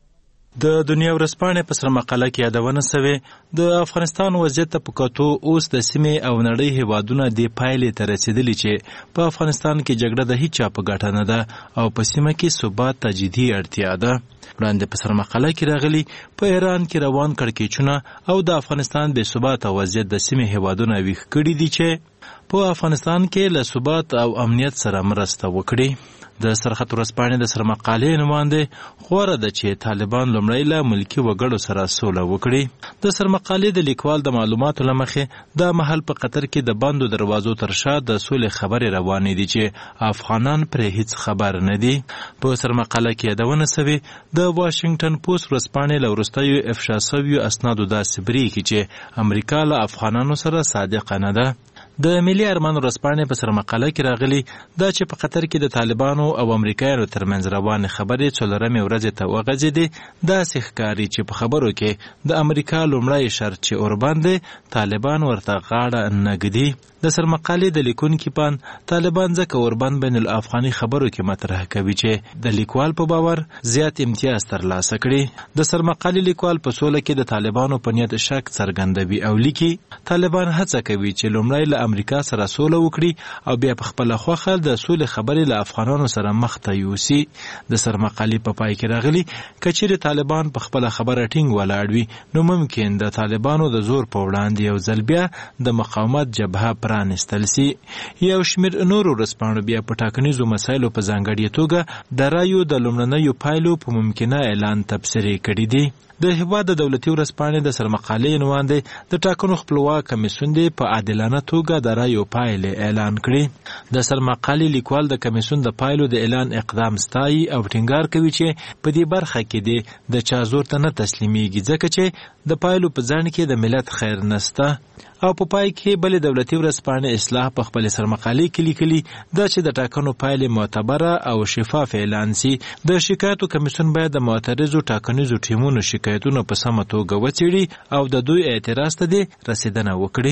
د دنیا ورځپاڼې په سره مقاله کې یادونه شوې د افغانستان وضعیت په کتو اوس د سیمې او نړۍ هیوادونه د پایلې ته رسیدلي چې په افغانستان کې جګړه د هیڅ چا په ګټه نه ده او په سیمه کې ثبات ته جدي اړتیا ده. وړاندې په سره مقاله کې راغلي په ایران کې روان کړکېچونه او د افغانستان بې ثباته وضعیت د سیمې هیوادونه ویښ کړي دي چې په افغانستان کې له ثبات او امنیت سره مرسته وکړي. د سرخط ورځپاڼې د سرمقالې نوماندې غوره ده چې طالبان لومړی له ملکي وګړو سره سوله وکړي. د سرمقالې د لیکوال د معلوماتو له مخې دا مهال په قطر کې د بندو دروازو تر شا د سولې خبرې روانې دي چې افغانان پرې هیڅ خبر نه دي. په سرمقاله کې یادونه شوې د واشنګټن پوسټ ورځپاڼې له وروستیو افشا شویو اسنادو داسې بریښي چې امریکا له افغانانو سره صادقه نه ده. د ملي ارمان ورځپاڼې په سرمقاله کې راغلي دا چې په قطر کې د طالبانو او امریکایانو ترمنځ روانې خبرې څلورمې ورځې ته وغځېدې. داسې ښکاري چې په خبرو کې د امریکا لومړی شرط چې اوربند دی طالبان ورته غاړه نه ږدي. د سرمقالې د لیکونکي پان طالبان ځکه اوربند بین الافغاني خبرو کې مطرح کوي چې د لیکوال په باور زیات امتیاز ترلاسه کړي. د سرمقالې لیکوال په سوله کې د طالبانو په نیت شک څرګندوي او لیکي طالبان هڅه کوي چې لومړی له امریکا سره سوله وکړي او بیا په خپل خوخه د سولې خبرې له افغانانو سره مخ ته یوسي. د سرمقالې په پای کې راغلي کچېرې طالبان په خپل خبره ټینګ ولاړ وي نو ممکن د طالبانو د زور په وړاندې یو ځل بیا د مقاومت جبهه پرانستل سي. یو شمېر نورو ورځپاڼو بیا په ټاکنیزو مسایلو په ځانګړې توګه د رایو د لومړنیو پایلو په ممکنه اعلان تبصرې کړي دي. د هیواد د دولتي ورځپاڼې د سرمقالې نوماندې د ټاکنو خپلواک کمیسیون دی په عادلانه توګه د رایو پایلې اعلان کړي. د سرمقالې لیکوال د کمیسیون د پایلو د اعلان اقدام ستایي او ټینګار کوي چې په دې برخه کې دی د چا زور ته نه تسلیمیږي ځکه چې د پایلو په ځان کې د ملت خیر نسته. او په پای کې بلې دولتي ورځپاڼې اصلاح په خپل سرمقالې کې لیکلي دا چې د ټاکنو پایلې معتبره او شفاف اعلان سي. د شکایتو کمیسیون باید د معترضو ټاکنیزو ټیمونو شکایتونه په سمه توګه وڅېړي او د دوی اعتراض ته دې رسیدنه وکړي.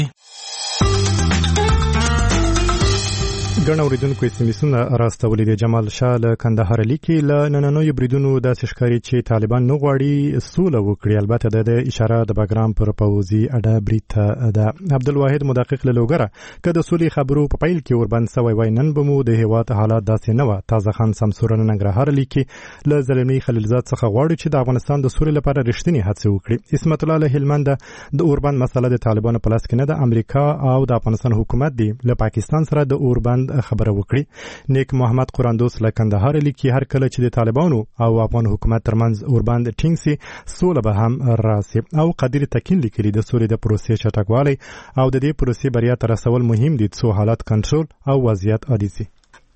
ګڼ اورېدونکو اسمسونه راستولي دي. جمال شاه له کندهار لیکي له نننیو بریدونو داسې ښکاري چې طالبان نه غواړي سوله وکړي. البته د اشاره د بګرام پر پوځي اډه برید ته ده. عبدالواحد مدقق له لوګره که د سولې خبرو په پیل کې وربند سوی وای نن به مو د هېواد حالات داسې نه وه. تازه خان سمسور ننګرهار لیکي له زلمي خلیلزاد څخه غواړي چې د افغانستان د سولې لپاره رښتینې هڅې وکړي. اسمت الله له هلمند د اوربند مسله د طالبانو په لاس کې نه ده. امریکا او د افغانستان حکومت دی له پاکستان سره د اوربند خبره وکړي. نیک محمد قراندوس له کندهار لیکي هر کله چې د طالبانو او افغان حکومت ترمنځ اوربند ټینګ سي سوله به هم راسي. او قدیر تکین لیکلي د سولې د پروسې چټکوالی او د دې پروسې بریا ته رسول مهم دي څو حالات کنټرول او وضعیت عادي سي.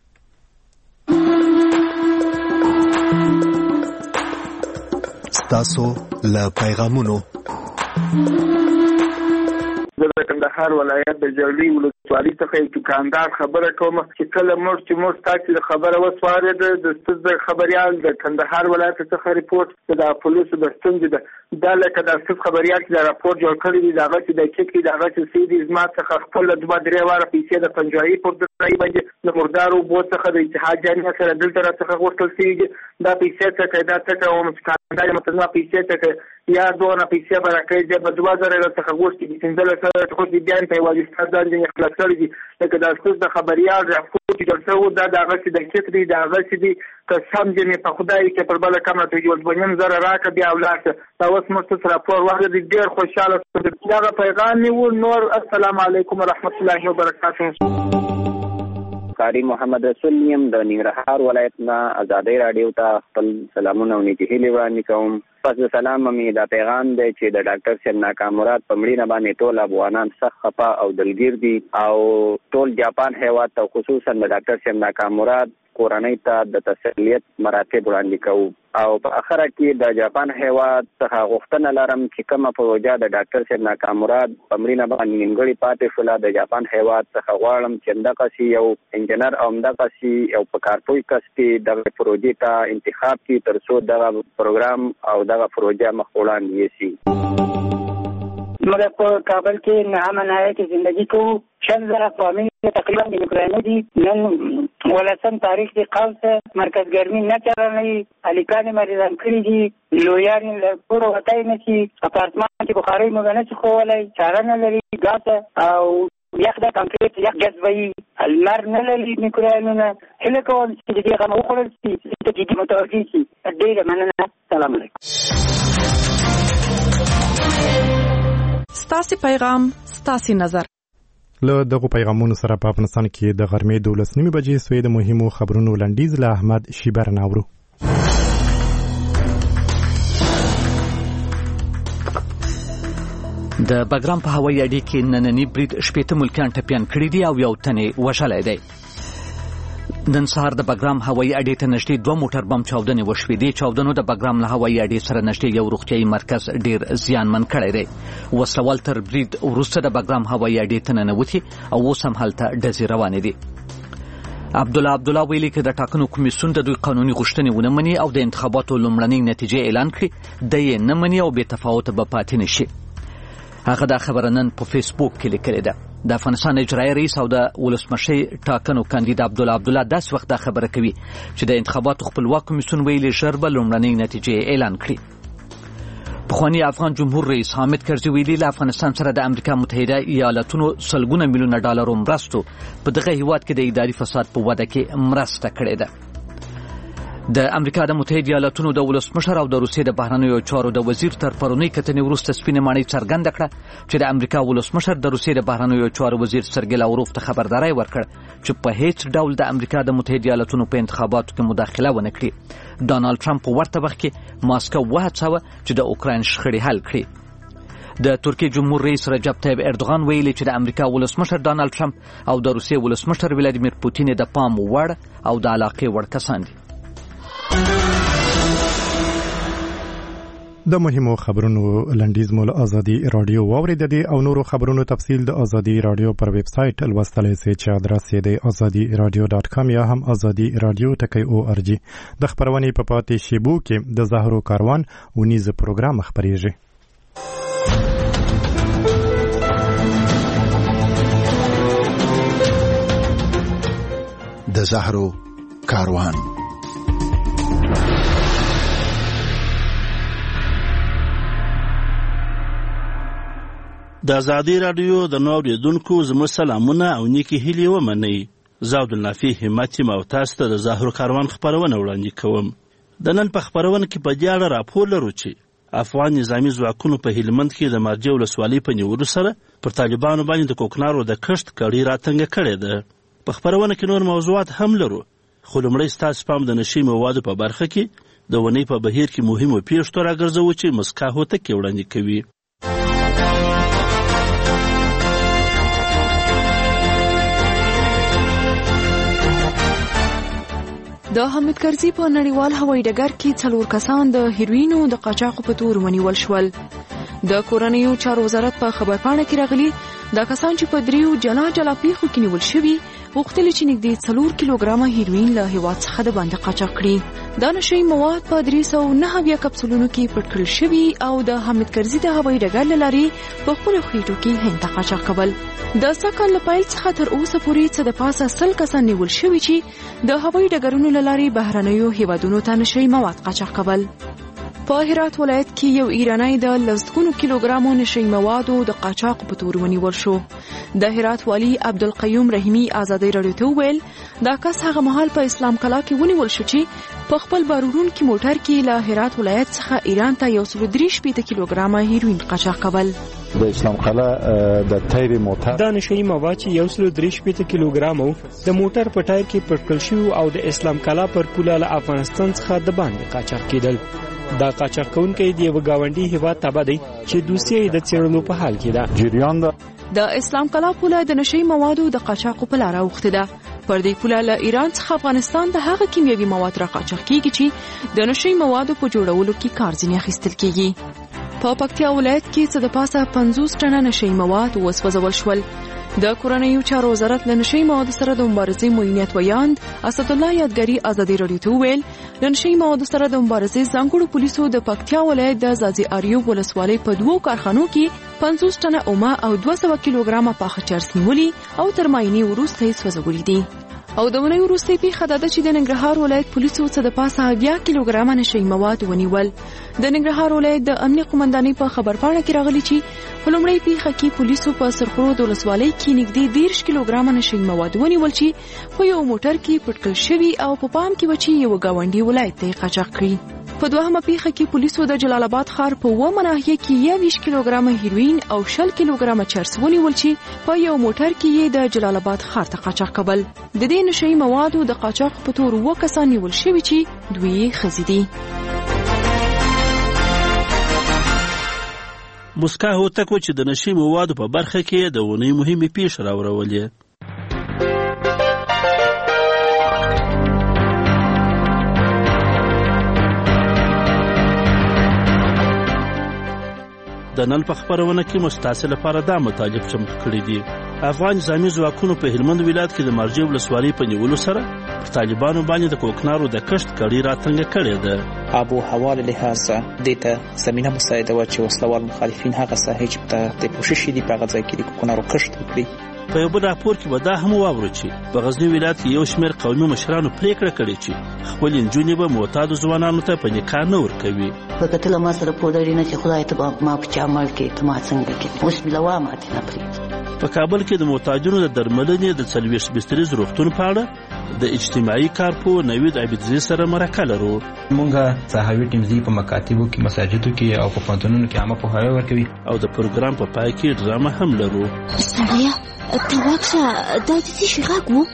ستاسو له پیغامونو د کندهار ولایت د جلبي ولسوالۍ څخه یو دوکاندار خبره کوم چې کله موږ چې موږ تاسو د خبره وسوارې د ستاسو خبريال د کندهار ولایت څخه ریپورت د پولیسو د ستونزې د دا لکه د ستاسو خبريال چې راپور جوړ کړی دی دا چې د چکی دا چې سي دي زما څخه خپل د دوه درې واره پیسې د پنځایي پر ځای باندې د مردارو بو څخه د اتحاد جامع سره دلته څخه غوښتل شي دا پیسې څخه دا څخه او مسکاندار متنوع پیسې څخه یا دوه پیسې برکې د بدوا زره څخه غوښتي د څنګه سره خو دې بیان په واجب ستاسو د اخلاص کړی دي لکه د ستاسو د خبريال راپور چې درته دا د هغه چې د چکري د هغه چې دي که سم جنې په خدای کې پر بل کمره ته جوړ بنیم زره راکړه بیا ولاړه دا اوس مستس راپور وړاندې ډېر خوشاله دا پیغام نیو نور. السلام علیکم ورحمت الله وبرکاته. قاری محمد رسول نیم د ننګرهار ولایت نه آزادۍ رادیو ته خپل سلامونه او نیکی هیلې وړاندې کوم. پس سلام مې دا پیغام دی چې د ډاکټر صاحب ناکا مراد په مړینه باندې ټول افغانان سخت خفه او دلګیر دي او ټول جاپان هیواد ته خصوصا د ډاکټر صاحب ناکا مراد کورنۍ ته د تسلیت مراتب وړاندې کوو. او په اخره کې د جاپان هیواد څخه غوښتنه لرم چې کومه پروژه د ډاکټر صاحب ناکامراد په مړینه باندې نیمګړې پاتې شوله د جاپان هیواد څخه غواړم چې دغسې یو انجنیر او دغسې یو په کارپوی کس کې دغه پروژې ته انتخاب کړي تر څو دغه پروګرام او دغه پروژه مخ وړاندې یوسي. موږ په کابل کې نهمه نهایه کې زندگی کوو. شل زره فامیل تقریبا د اوکراینو دي. نن ولسم تاریخ دی قوسه مرکز ګرمي نه چرنی الیکان مریضان کړی دي. لویان له کور وتای نه شي. اپارتمان کې بخاري موږ نه څه کولای. چارنه لري ګاز او یخ د کانکریټ یخ جذبي المر نه لري میکروانونه هله کوم چې دې غو خپل شي چې دې متوجي شي. ډېر مننه. سلام علیکم. ستاسو پیغام ستاسو نظر. له دغه پیغامونو سره په افغانستان کې د غرمې دولس نیمې بجې سوي د مهمو خبرونو لنډیز له احمد شیبر ناورو. د بګرام په هوایي اډې کې نننی برید شپېته ملکیان ټپیان کړي دي او یو تن یې وژلی دی. نن سهار د بګرام هوایي اډې ته نږدې دوه موټر بم چاودنې وشوې. دې چاودنو د بګرام له هوایي اډې سره نږدې یو روغتیایي مرکز ډېر زیانمن کړی دی. وسلوال تر برید وروسته د بګرام هوایي اډې ته ننوتي او اوس هم هلته ډزې روانې دي. عبدالله عبدالله ویلي که د ټاکنو کمیسیون د دوی قانوني غوښتنې ونه مني او د انتخاباتو لومړنۍ نتیجې اعلان کړي دی یې نه مني او بې تفاوته به پاتې نه شي. هغه دا خبره نن په فیسبوک کې لیکلې ده. د افغانستان اجرایي رئیس او د ولسمشر ټاکنو کاندید عبدالله عبدالله داس وخت دا خبره کوي چې د انتخاباتو خپلواک کمیسیون ویلي ژر به لومړنۍ نتیجې اعلان کړي. پخوانی افغان جمهور رئیس حامد کرزي ویلي له افغانستان سره د امریکا متحده ایالاتونو سلګونه میلیونه ډالرو مرستو په دغه هیواد کې د اداري فساد په وده کې مرسته کړې ده. د امریکا د متحده ایالاتونو د ولسمشر او د روسیې د بهرنیو چارو د وزیر تر پرونی کتنې وروسته سپینې ماڼۍ څرګنده کړه چې د امریکا ولسمشر د روسیې د بهرنیو چارو وزیر سرګی لاوروف ته خبرداری ورکړ چې په هیڅ ډول د امریکا د متحده ایالاتونو په انتخاباتو کې مداخله ونه کړي. ډانالډ ټرمپ په ورته وخت کې ماسکو وهڅاوه چې د اوکراین شخړې حل کړي. د ترکیې جمهور رئیس رجب طیب اردوغان ویلي چې د امریکا ولسمشر ډانالډ ټرمپ او د روسیې ولسمشر ولادیمیر پوتین د پام وړ او د علاقې وړ کسان دي. د مهمو خبرونو لنډیز مول ازادي رادیو واوریدل او نورو خبرونو تفصیل د ازادي رادیو پر ویب سټ لوستلای شئ چې ادرس یې د ازادي رادیو ډاټ کام یا هم ازادي رادیو ټکی او ار جی. د خبرونې په پاتې شیبو کې د زهرو کاروان ونیز پروګرام خبريږي. د زهرو کاروان. د ازادي رادیو د نو اوریدونکو زموږ سلامونه او نیکی هیلې ومنئ. زه عبدالنافع همت یم او تاسو ته د زهرو کاروان خپرونه وړاندې کوم. د نن په خپرونه کې په دې اړه راپور لرو چې افغان نظامي ځواکونو په هلمند کې د مارجې ولسوالۍ په نیولو سره پر طالبانو باندې د کوکنارو د کښت کړۍ راتنګه کړې ده. په خپرونه کې نور موضوعات هم لرو خو لومړی ستاسو پام د نشي موادو په برخه کې د ونې په بهیر کې مهمو پیښو راګرځوو چې مسکا هوتکې وړاندې کوي. د حامد کرزي په نړیوال هوایي ډګر کې څلور کسان د هیروینو د قاچاقو په تور ونیول شول. د کورنیو چارو وزارت په خبرپاڼه کې راغلي دا کسان چې په دریو جلا جلا پیښو کې نیول شوي غوښتل چې نږدې څلور کیلوګرامه هیروین له هیواد څخه د باندې قاچاق کړي. دا نشي مواد په درې سوه نهه اویا کپسولونو کې پټ کړل شوي او د حامد کرزي د هوایي ډګر له لارې په خپلو خېټو کې هند ته قاچاق کول. د سکهال له پیل څخه تر اوسه پورې څه د پاسه سل کسان نیول شوي چې د هوایي ډګرونو له لارې بهرنیو هیوادونو ته نشي مواد قاچاق کول. په هرات ولایت کې یو ایرانی د لسګونو کیلوګرامو نشي موادو د قاچاق په تور ونیول شو. د هرات والی عبدالقیوم رحیمی ازادي رادیو ته ویل دا کس هغه مهال په اسلام کلا کې ونیول شو چې په خپل بارورون کې موټر کې له هرات ولایت څخه ایران ته یو سل درې شپېته کیلوګرامه هیروین قاچاق کول. د اسلام کلا د ټایر موټر دا نشي مواد چې یو سل درې شپېته کیلوګرامو د موټر په ټایر کې پټ کړل شو او د اسلام کلا پر پوله له افغانستان څخه د باندې قاچاق کېدل. دا قاچاق کوونکی دی یو گاونډي هیواد تابع دی چې دوسیه د څېړلو په حال کې ده. جریان ده د اسلام کلا پوله د نشي موادو د قاچاق په لار اوخته ده. پر دې پوله له ایران څخه افغانستان د هغه کیمیاوي مواد راقاچاق کیږي چې د نشي موادو په جوړولو کې کار ځینې اخیستل کیږي. په پکتیا ولایت کې څه د پاسه پنځوس ټنه نشي مواد وسوځول شول. د کورنیو چارو وزارت له نشي موادو سره د مبارزې معینیت ویاند اسد الله یادګاری ازادي رادیو ته ویل له نشي موادو سره د مبارزې ځانګړو پولیسو د پکتیا ولایت د زازي اریوب ولسوالۍ په دوو کارخانو کې پنځوس ټنه اومه او دوه سوه کیلوګرامه پاخه چرس نیولي او تر معاینې وروسته یې سوځولي دي. او د ونې وروستۍ پیښه دا ده چې د ننګرهار ولایت پولیسو څه د پاسه اویا کیلوګرامه نشي مواد ونیول. د ننګرهار ولایت د امنیه قومندانۍ په خبرپاڼه کې راغلي چې په لومړۍ پیښه کې پولیسو په سرخرود ولسوالۍ کې نږدې دېرش کیلوګرامه نشي مواد ونیول چې په یو موټر کې پټ کړل شوي او په پام کې و چې یو ګاونډي ولایت ته قاچاق کړي. په دوهمه پیښه کې پولیسو د جلال آباد ښار په اوومه ناحیه کې یوویشت کیلوګرامه هیروین او شل کیلوګرامه چرس ونیول چې په یو موټر کې یې د جلال آباد ښار ته قاچاق کول. د دې نشي موادو د قاچاق په تور اووه کسان نیول شوي چې دوی یې ښځې دي. موسکا هوتک و چې د نشي موادو په برخه کې د ونې مهمې پیښې راوړولې. د نن په خبرونه کې مستاسې لپاره دا مطالب چمتو کړي دي. افغان نظامي ځواکونو په هلمند ولایت کې د مارجې ولسوالۍ په نیولو سره پر طالبانو باندې د کوکنارو د کښت کړۍ راتنګه کړې ده. آب و هوا له لحاظه دې ته زمینه مساعده وه چې وسلوال مخالفین هغه ساحې چې د کوشش دي په هغه ځای کې د کوکنارو کښت وکړي. په یو بل راپور کې به دا هم واورو چې په غزني ولایت کې یو شمېر قومي مشرانو پرېکړه کړې چې خپلې نجونې به معتادو ځوانانو ته په نکاح نه ورکوي. په کتله ما سره پوډري نه چې خدای ته ما په چا مړ کړي ته ما څنګه کړي اوس بې لوا ماتې نه پرېږدي. په کابل کې د معتادینو د درملنې د څلوېښت بستریز روغتون په اړه د اجتماعي کارپو نوید عبیدزي سره مرکه لرو. مونږ صحاوي ټیمزي په مکاتبو کې مساجدو کې او په پوهنتونونو کې عامه پوهاوی ورکوي او د پروګرام په پای کې ډرامه هم لرو. ستړیا ته واکشه دا د څه شي غږ و؟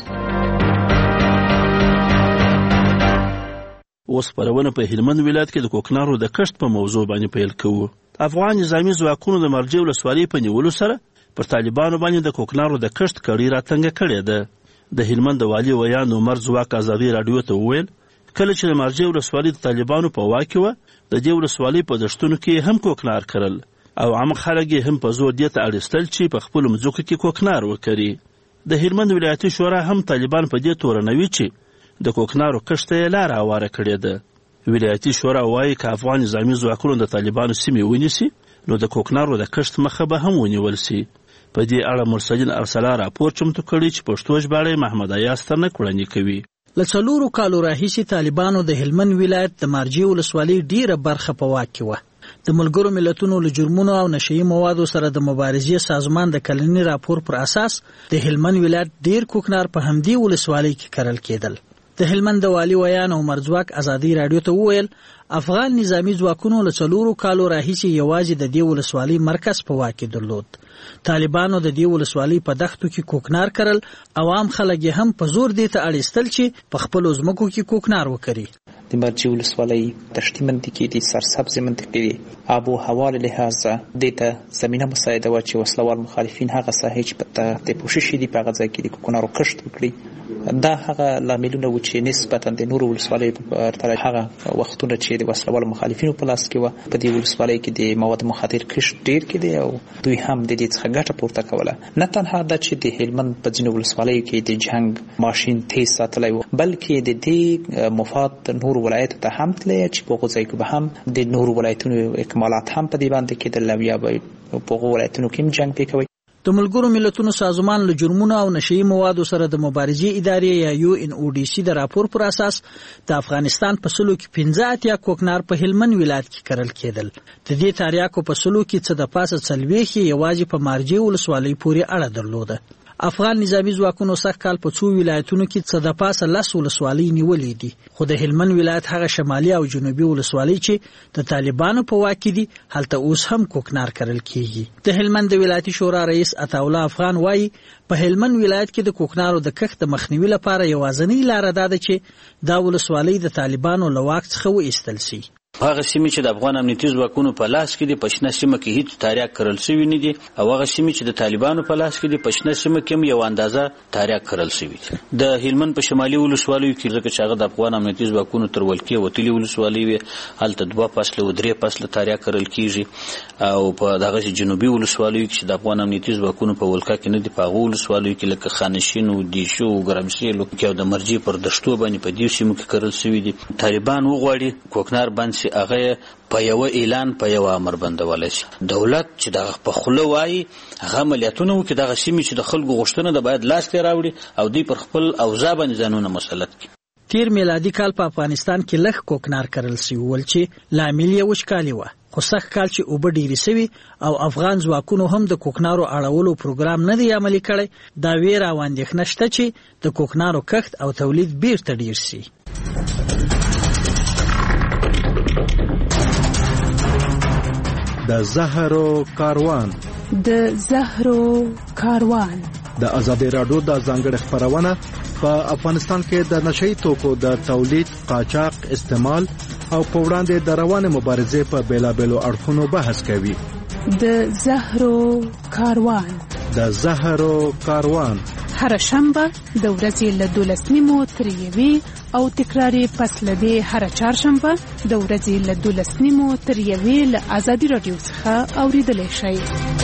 اوس خپرونه په هلمند ولایت کې د کوکنارو د کښت په موضوع باندې پیل کوو. افغان نظامي ځواکونو د مارجې ولسوالۍ په نیولو سره پر طالبانو باندې د کوکنارو د کښت کړۍ راتنګه کړې ده. د هلمند د والي ویاند عمر ځواک ازادي راډیو ته وویل کله چې د مارجې ولسوالۍ د طالبانو په واک کې وه د دې ولسوالۍ په دښتونو کې هم کوکنار کرل او عام خلک یې هم په زور دې ته اړیستل چې په خپلو مځکو کې کوکنار وکري. د هلمند ولایتي شورا هم طالبان په دې تورنوي چې د کوکنارو کښت ته یې لاره هواره کړې ده. ولایتي شورا وایي که افغان نظامي ځواکونو د طالبانو سیمې ونیسي نو د کوکنارو د کښت مخه به هم ونیول سي. په دې اړه مرسلین ارسلا راپور چمتو کړی چې پښتو ژباړه محمد ایاز ترنک وړاندې کوي. له څلورو کالو راهیسې طالبانو د هلمند ولایت د مارجې ولسوالۍ ډیره برخه په واک کې وه. د ملګرو ملتونو له جرمونو او نشئی موادو سره د مبارزې سازمان د کلنی راپور پر اساس د هلمند ولایت ډیر کوکنار په همدې ولسوالۍ کې کرل کېدل. د هلمند د والي ویان عمر ځواک ازادي راډیو ته وویل افغان نظامی ځواکونو له څلورو کالو راهیسې یوازې د دې ولسوالۍ مرکز په واک کې درلود. طالبانو د دې ولسوالۍ په دښتو کې کوکنار کرل او عام خلک یې هم په زور دې ته اړیستل چې په خپلو ځمکو کې کوکنار وکړي. د مارجې ولسوالۍ دښتي منطقې دي، سرسبزې منطقې دي، آب و هوا له لحاظه دې ته زمینه مساعده وه چې وسلوال مخالفین هغه ساحې چې د پوشش دي په هغه ځای کې د کوکنارو کښت وکړي. دا هغه لاملونه و چې نسبتا د نورو ولسوالیو په پرتله هغه وختونه چې د وسلوالو مخالفینو په لاس کې وه په دې ولسوالۍ کې د مواد مخدر کښت ډېر کېدی او دوی هم د دې څخه ګټه پورته کوله. نه تنها دا چې د هلمند په ځینو ولسوالیو کې د جنګ ماشین تیز ساتلی و بلکې د دې مفاد نورو ولایتو ته هم تللی چې په هغو ځایو کې به هم د نورو ولایتونو اکمالات هم په دې باندې کېدل او یا به په هغو ولایتونو کې هم جنګ پې کوي. د ملګرو ملتونو سازمان له جرمونو او نشئی موادو سره د مبارزې ادارې یا یو ان او ډي سي د راپور پر اساس د افغانستان په سلو کې پنځه اتیا کوکنار په هلمند ولایت کې کرل کېدل. د دې تاریاکو په سلو کې څه د پاسه څلوېښت یوازې په مارجې ولسوالۍ پورې اړه درلوده. افغان نظامی ځواکونو سږ کال په څو ولایتونو کې څه د پاسه لس ولسوالۍ نیولې دي، خو د هلمند ولایت هغه شمالي او جنوبي ولسوالۍ چې د طالبانو په واک کې دي هلته اوس هم کوکنار کرل کېږي. د هلمند د ولایتي شورا رئیس عطاالله افغان وایي په هلمند ولایت کې د کوکنارو د کښت د مخنیوي لپاره یوازینۍ لاره دا ده چې دا ولسوالۍ د طالبانو له واک څخه وایستل سي. هغه سیمې چې د افغان امنیتي ځواکونو په لاس کې دي په شنه سیمه کې هیڅ تاریخ کرل شوی نه دي او هغه سیمې چې د طالبانو په لاس کې دي په شنه سیمه کې هم یو اندازه تاریخ کرل شوی دي. د هلمند په شمالي ولسوالیو کې ځکه چې هغه د افغان امنیتي ځواکونو تر ولکې وتلي ولسوالۍ وي هلته دوه فصله او درې فصله تاریخ کرل کیږي او په دغه جنوبي ولسوالیو کې د افغان امنیتي ځواکونو په ولکه کې نه دي په هغه ولسوالیو کې لکه خانشین او دیشو او ګرمسیل او د مرجي پر دشتو باندې په دې سیمو کې کرل شوی دي. طالبان وغواړي کوکنار باندې هغه په یو اعلان په یو امر بندولای شي. دولت چې د په خوله وایي هغه عملیاتونه وکړي دغه سیمې چې د خلکو غوښتنه د باید لاس ته راوړي او دوی پر خپل اوضاع باندې ځانونه مسلط کړي. تیر میلادي کال په افغانستان کې لږ کوکنار کرل شوی ول چې لامل یې وچکالي وه خو سخت کال چې اوبه ډېرې سوي او افغان ځواکونو هم د کوکنارو اړولو پروګرام نه دی عملي کړی دا ویره او اندېښنه شته چې د کوکنارو کښت او تولید بیرته ډېر شي. د زهرو کاروان د زهرو کاروان د ازادي راډیو د ځانګړي خبرونه په افغانستان کې د نشئی توکو د تولید، قاچاق، استعمال او په وړاندې د روانه مبارزې په بیلابېلو اړخونو بحث کوي. د زهرو کاروان د زهرو کاروان هر شنبه د ورځې له دولس نیمو تر یوې او تکراري پس له دې هر چهارشنبه د ورځې له دولس نیمو تر یوې له ازادي راډیو څخه اوریدلی شئ.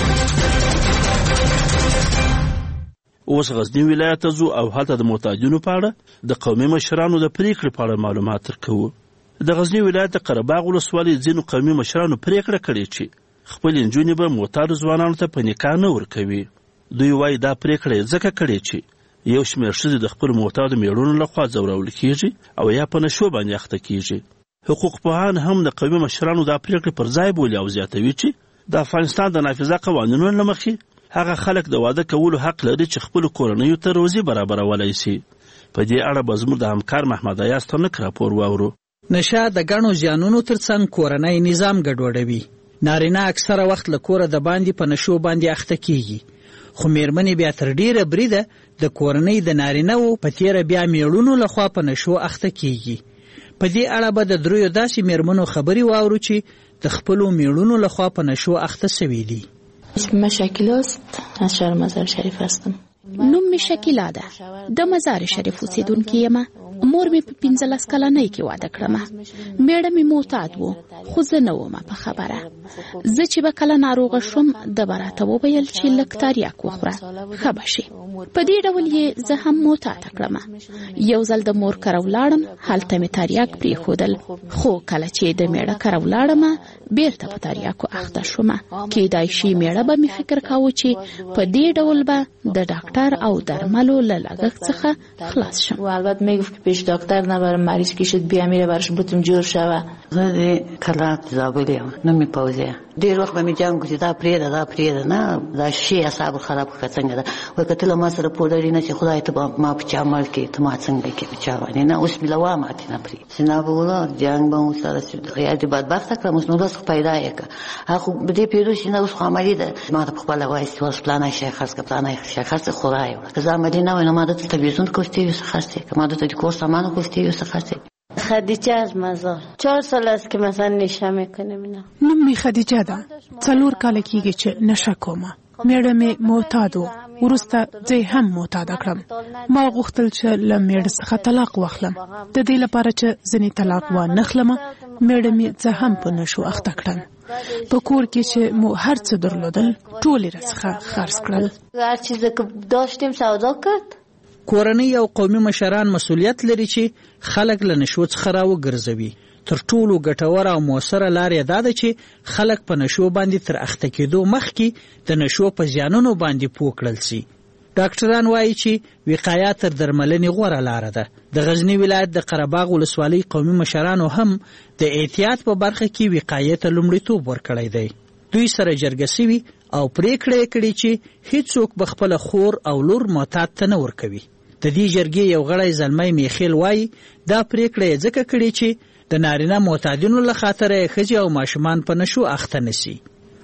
اوس غزنی ولایت ځو او هلته د محتاجینو په اړه د قومي مشرانو د پریکړې په اړه معلومات درکوو. د غزنی ولایت د قرهباغ ولسوالۍ ځینو قومي مشرانو پریکړه کړې چې خپل نجونې به معتادو ځوانانو ته په نکاح نه ورکوي. دوی وایي دا پریکړه یې ځکه کړې چې یو شمېر ښځې د خپلو معتادو میړونو لخوا ځورول کیږي او یا په نشو باندې اخته کیږي. حقوق پوهان هم د قومي مشرانو دا پریکړې پر ځای بولي او زیاتوي چې د افغانستان د نافذه قوانینو له مخې هغه خلک د واده کولو حق لري چې خپل کورنیو ته روزي برابرولای شي. په دې اړه به زموږ د همکار محمد ایاز تنک راپور واورو. نشه د ګڼو زیانونو ترڅنګ کورنۍ نظام ګډوډوي. نارینه اکثره وخت له کوره د باندې په نشو باندې اخته کیږي خو میرمنې بیا تر ډیره بریده د کورنۍ د نارینه‌وو په تیره بیا میړونو لخوا په نشو اخته کیږي. په دې اړه به د دریو داسې میرمنو خبرې واورو چې د خپلو میړونو لخوا په نشو اخته سوي دي. اسم شکیلا است، از شهر مزار شریف هستم. نوم می شکیلا ده. د مزار شریف اوسیدونکې یم. مور مې په پنځلس کلنۍ کې واده کړم. میړه مې معتاد و خو زه نه وم په خبره. زه چې به کله ناروغه شوم د به راته وویل چې لږ تریاک وخوره ښه به شي. په دې ډول یې زه هم معتاده کړم. یو ځل د مور کره ولاړم هلته مې تریاک پرېښودل خو کله چې د میړه کره ولاړم بیرته په تریاکو اخته شوم. کیدای شي میړه به مې فکر کاوه چې په دې ډول به د ډاکټر او درملو له لګښت څخه خلاص شم. و البته میگفت که پیش دکتر نبره مریض کشید بیا میره برش بوتیم جور شوه. زه د کلات زابل یم نوم مې فوزیه. ډېر وخت به مې جنګ چې دا پرېږده دا پرېږده نه دا شي اعصاب خراب کړه څنګه ده وایي که ته له ما سره پولري نه چې خدای ته به ما په چا مړ کړي ته ما څنګه کړې په چا باندې نه اوس مې له وا ماتې نه پرېږدي سینا به ولاړ جنګ به مو سره خیال دې بدبخته کړم اوس نو داسې خو پیدا یې کړه هغه خو دې پیدا شي نه اوس خو عملي ده ما ته پخپله وایي چې اوس پلانی شی خرڅ کړه پلانی شی خرڅ خدای وړه که زه عملي نه وای نو ما دلته تلویزیون کوستی یوسه خرڅ که ما دلته د کور سامان کوستی یوسه خرڅ. خدیجه از مزار چهار سال است که مثلا نشه میکنم اینا. نوم می خدیجه ده. څلور کاله کیږي چې نشه کومه. میړه مې معتاد و وروسته زه هم معتاده کړم. ما غوښتل چې له میړه څخه طلاق واخلم. د دې لپاره چې ځینې طلاق وانخلم میړه مې زه هم په نشو اخته کړم. په کور کې چې مو هر څه درلودل ټول یې راڅخه خرڅ کړل. هر چیز که داشتیم سودا کرد. کورنۍ او قومي مشران مسؤلیت لري چې خلک له نشو څخه راوګرځوي. تر ټولو ګټوره او موثره لار یې دا ده چې خلک په نشو باندې تر اخته کېدو مخکې د نشو په زیانونو باندې پوه کړل سي. ډاکټران وایي چې وقایه تر درملنې غوره لاره ده. د غزنی ولایت د قرهباغ ولسوالۍ قومي مشرانو هم د احتیاط په برخه کې وقایې ته لومړیتوب ورکړی دی. دوی سره جرګه سوي او پریکړه کړې چې هیڅوک به خپل خور او لور معتاد ته نه ورکوي. د دې جرګې یو غړی زلمی میخیل وایي دا پریکړه یې ځکه کړې چې د نارینه معتادینو له خاطره ښځې او ماشومان په نشو اخته نشي.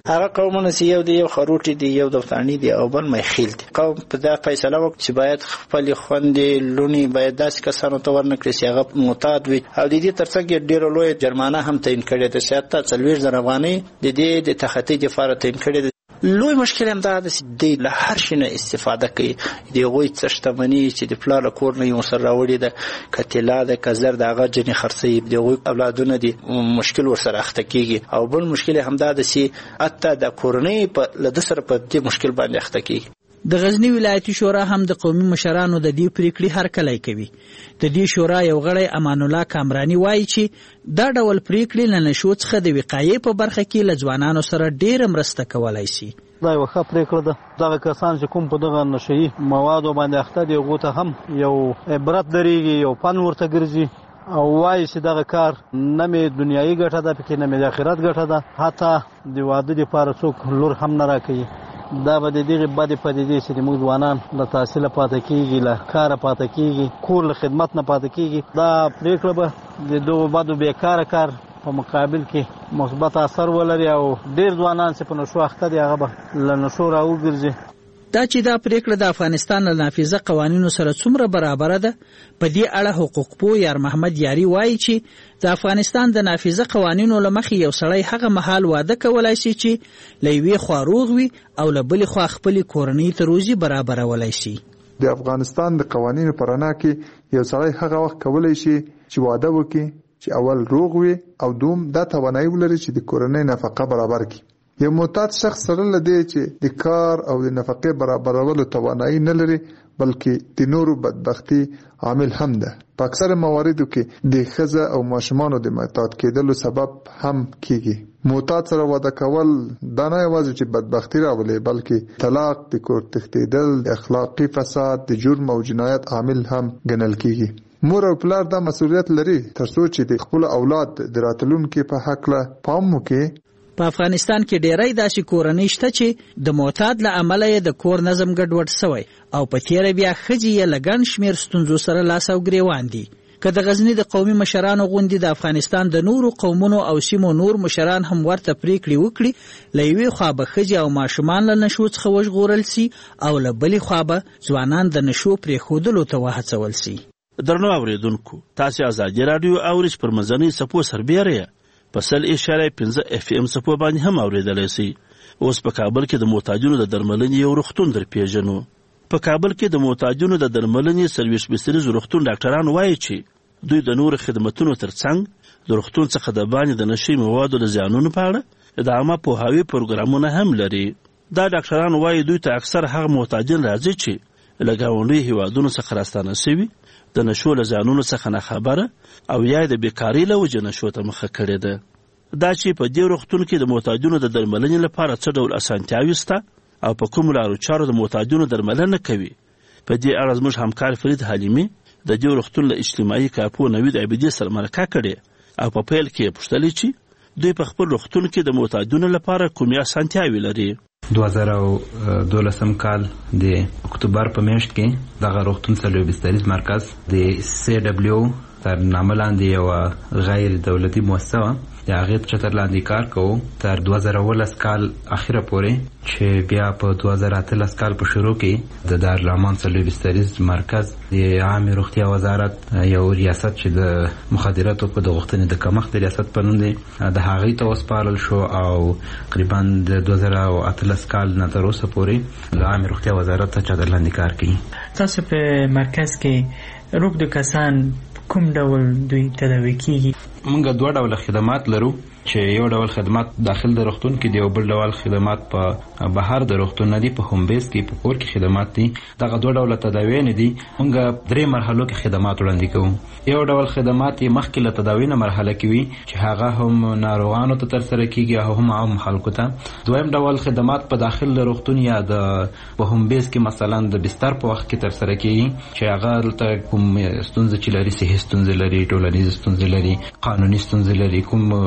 هغه قومونه چې یو د یو خروټي دی یو د وطني دی او بل میخیل دی قوم په دا فیصله وکړي چې باید خپل خوندې لونی باید داسې کسانو ته ورنکړي چې هغه معتاد وي او د دې ترڅنګ ډیره لوی جرمانه هم تعیین کړې ده چې حتی څلوېښت زره افغانۍ د دې د تخطي دفاع تعیین کړې ده. لوی مشکل هم دا ده چې دوی له هر شي نه استفاده کوي. د هغوی څه شتمني چې د پلار له کور نه یې ورسره راوړې ده که طلا ده که زر د هغه جنې خرڅوي د هغوی اولادونه دي مشکل ورسره اخته کېږي او بل مشکل هم دا ده چې حتی د کورنۍ له ده سره په دې مشکل باندې اخته کېږي. د غزنی ولایتي شورا هم د قومي مشرانو د دې پریکړې هرکلی کوي. د دې شورا یو غړی امان الله کامرانی وایي چې دا ډول پریکړې له نشو څخه د وقایې په برخه کې له ځوانانو سره ډېره مرسته کولی شي. دا یو ښه پریکړه ده. دغه کسان چې کوم په دغه نشهیي موادو باندې اخته دي هغو ته هم یو عبرت درېږي یو فن ورته ګرځي او وایي چې دغه کار نه مې دنیایي ګټه ده پکې نه مې د آخرت ګټه ده حتی د واده دپاره څوک لور هم نه راکوي. دا به د دغې بدې پدیدې چې زموږ ځوانان له تحصیله پاته کېږي له کاره پاته کېږي کور له خدمت نه پاته کېږي دا پرېکړه به د دغو بدو بېکاره کار په مقابل کې مثبت اثر ولري او ډېر ځوانان چې په نشو اخته دي هغه به له نشو راوګرځي. دا چې دا پریکړه د افغانستان له نافذه قوانینو سره څومره برابره ده په دې اړه حقوق پوه یار محمد یاري وایي چې د افغانستان د نافذه قوانینو له مخې یو سړی هغه مهال واده کولی شي چې له یوې خوا روغ وي او له بلې خوا خپلې کورنۍ ته روزي برابرولی شي. د افغانستان د قوانینو په رڼا کې یو سړی هغه وخت کولی شي چې واده وکړي چې اول روغ وي او دوم دا توانایي ولري چې د کورنۍ نفقه برابر کړي. یو معتاد شخص سره لدی چې د کار او د نفقې برابرولو توانایي نه لري بلکې د نورو بدبختی عامل هم ده. په اکثر مواردو کې د ښځه او ماشومانو د معتاد کېدلو سبب هم کیږي. معتاد سره واده کول دا نه یوازې چې بدبختی راولي بلکې طلاق د کور تښتېدل د اخلاقي فساد د جرم او جنایت عامل هم ګڼل کیږي. مور او پلار دا مسؤلیت لري ترڅو چې د خپل اولاد د راتلونکي په حق له پام وکړي. په افغانستان کې ډېری داسې کورنۍ شته چې د معتاد له امله یې د کور نظم ګډوډ سوی او په تیره بیا ښځې یې له ګڼ شمېر ستونزو سره لاس او ګرېوان دي. که د غزني د قومي مشرانو غوندې د افغانستان د نورو قومونو او سیمو نور مشران هم ورته پریکړې وکړي له یوې خوا به ښځې او ماشومان له نشو څخه وژغورل سي او له بلې خوا به ځوانان د نشو پرېښودلو ته وهڅول سي. درنو اورېدونکو تاسې ازادي راډیو اورئ چې پر منځنۍ څپو سربیره په سل اشاره پنځه اف ام څپو باندې هم اورېدلی سي. اوس په کابل کې د محتاجونو د درملنې یو روغتون در پیژنو. په کابل کې د محتاجونو د درملنې څلوېښت بستریز روغتون ډاکټران وایي چې دوی د نورو خدمتونو ترڅنګ د روغتون څخه د باندې د نشي موادو د زیانونو په اړه د عامه پوهاوي پروګرامونه هم لري. دا ډاکټران وایي دوی ته اکثر هغه محتاجین راځي چې له ګاونډیو هیوادونو څخه راستانه سوي د نشو له زیانونو څخه نه خبره او یا د بیکارۍ له وجې نشو ته مخه کړې ده. دا چې په دې روغتون کې د محتاجونو د درملنې لپاره څه ډول اسانتیاوې شته او په کومو لارو چارو د محتاجونو درملنه کوي په دې اړه زموږ همکار فرید حلیمي د دې روغتون له اجتماعي کارپوه نوید عبیدي سره مرکه کړې او په پیل کې یې پوښتلې چې دوی په خپل روغتون کې د محتاجونو لپاره کومې اسانتیاوې لري. دوه زره دولسم کال د اکتوبر په میاشت کې دغه روغتون څلوېښت بستریز مرکز د سی ډبلیو تر نامه لاندې یوه غیر دولتي مؤسسه وه د هغې چتر لاندې کار کوو تر دوه زره اوولس کال اخره پورې چې بیا په دوه زره اتلس کال په شروع کې د دارالامان څلوېښت بستریز مرکز د عامې روغتیا وزارت یو ریاست چې د مخدراتو په د غوښتنې د کمښت د ریاست په نوم دی د هغې ته وسپارل شو او تقریبا د دوه زره اتلس کال نه تر اوسه پورې د عامې روغتیا وزارت ته چتر لاندې کار کوي. تاسو په مرکز کې روږد کسان کوم ډول دوی تداوي کیږي؟ موږ دوه ډول خدمات لرو چې یو ډول خدمات داخل د روغتون کې دی او بل ډول خدمات په بهر د روغتون نه دي په هوم بیس کې په کور کې خدمات دي. دغه دوه ډول تداوی نه دي. موږ درې مرحلو کې خدمات وړاندې کوو. یو ډول خدمات مخکې له تداوی نه مرحله کې وي چې هغه هم ناروغانو ته ترسره کیږي او هم عام خلکو ته. دویم ډول خدمات په داخل د روغتون یا د په هوم بیس کې مثلا د بستر په وخت کې ترسره کیږي چې هغه ته کوم ستونزې چې لري صحي ستونزې لري ټولنیز ستونزې لري قانوني ستونزې لري کوم ستونزې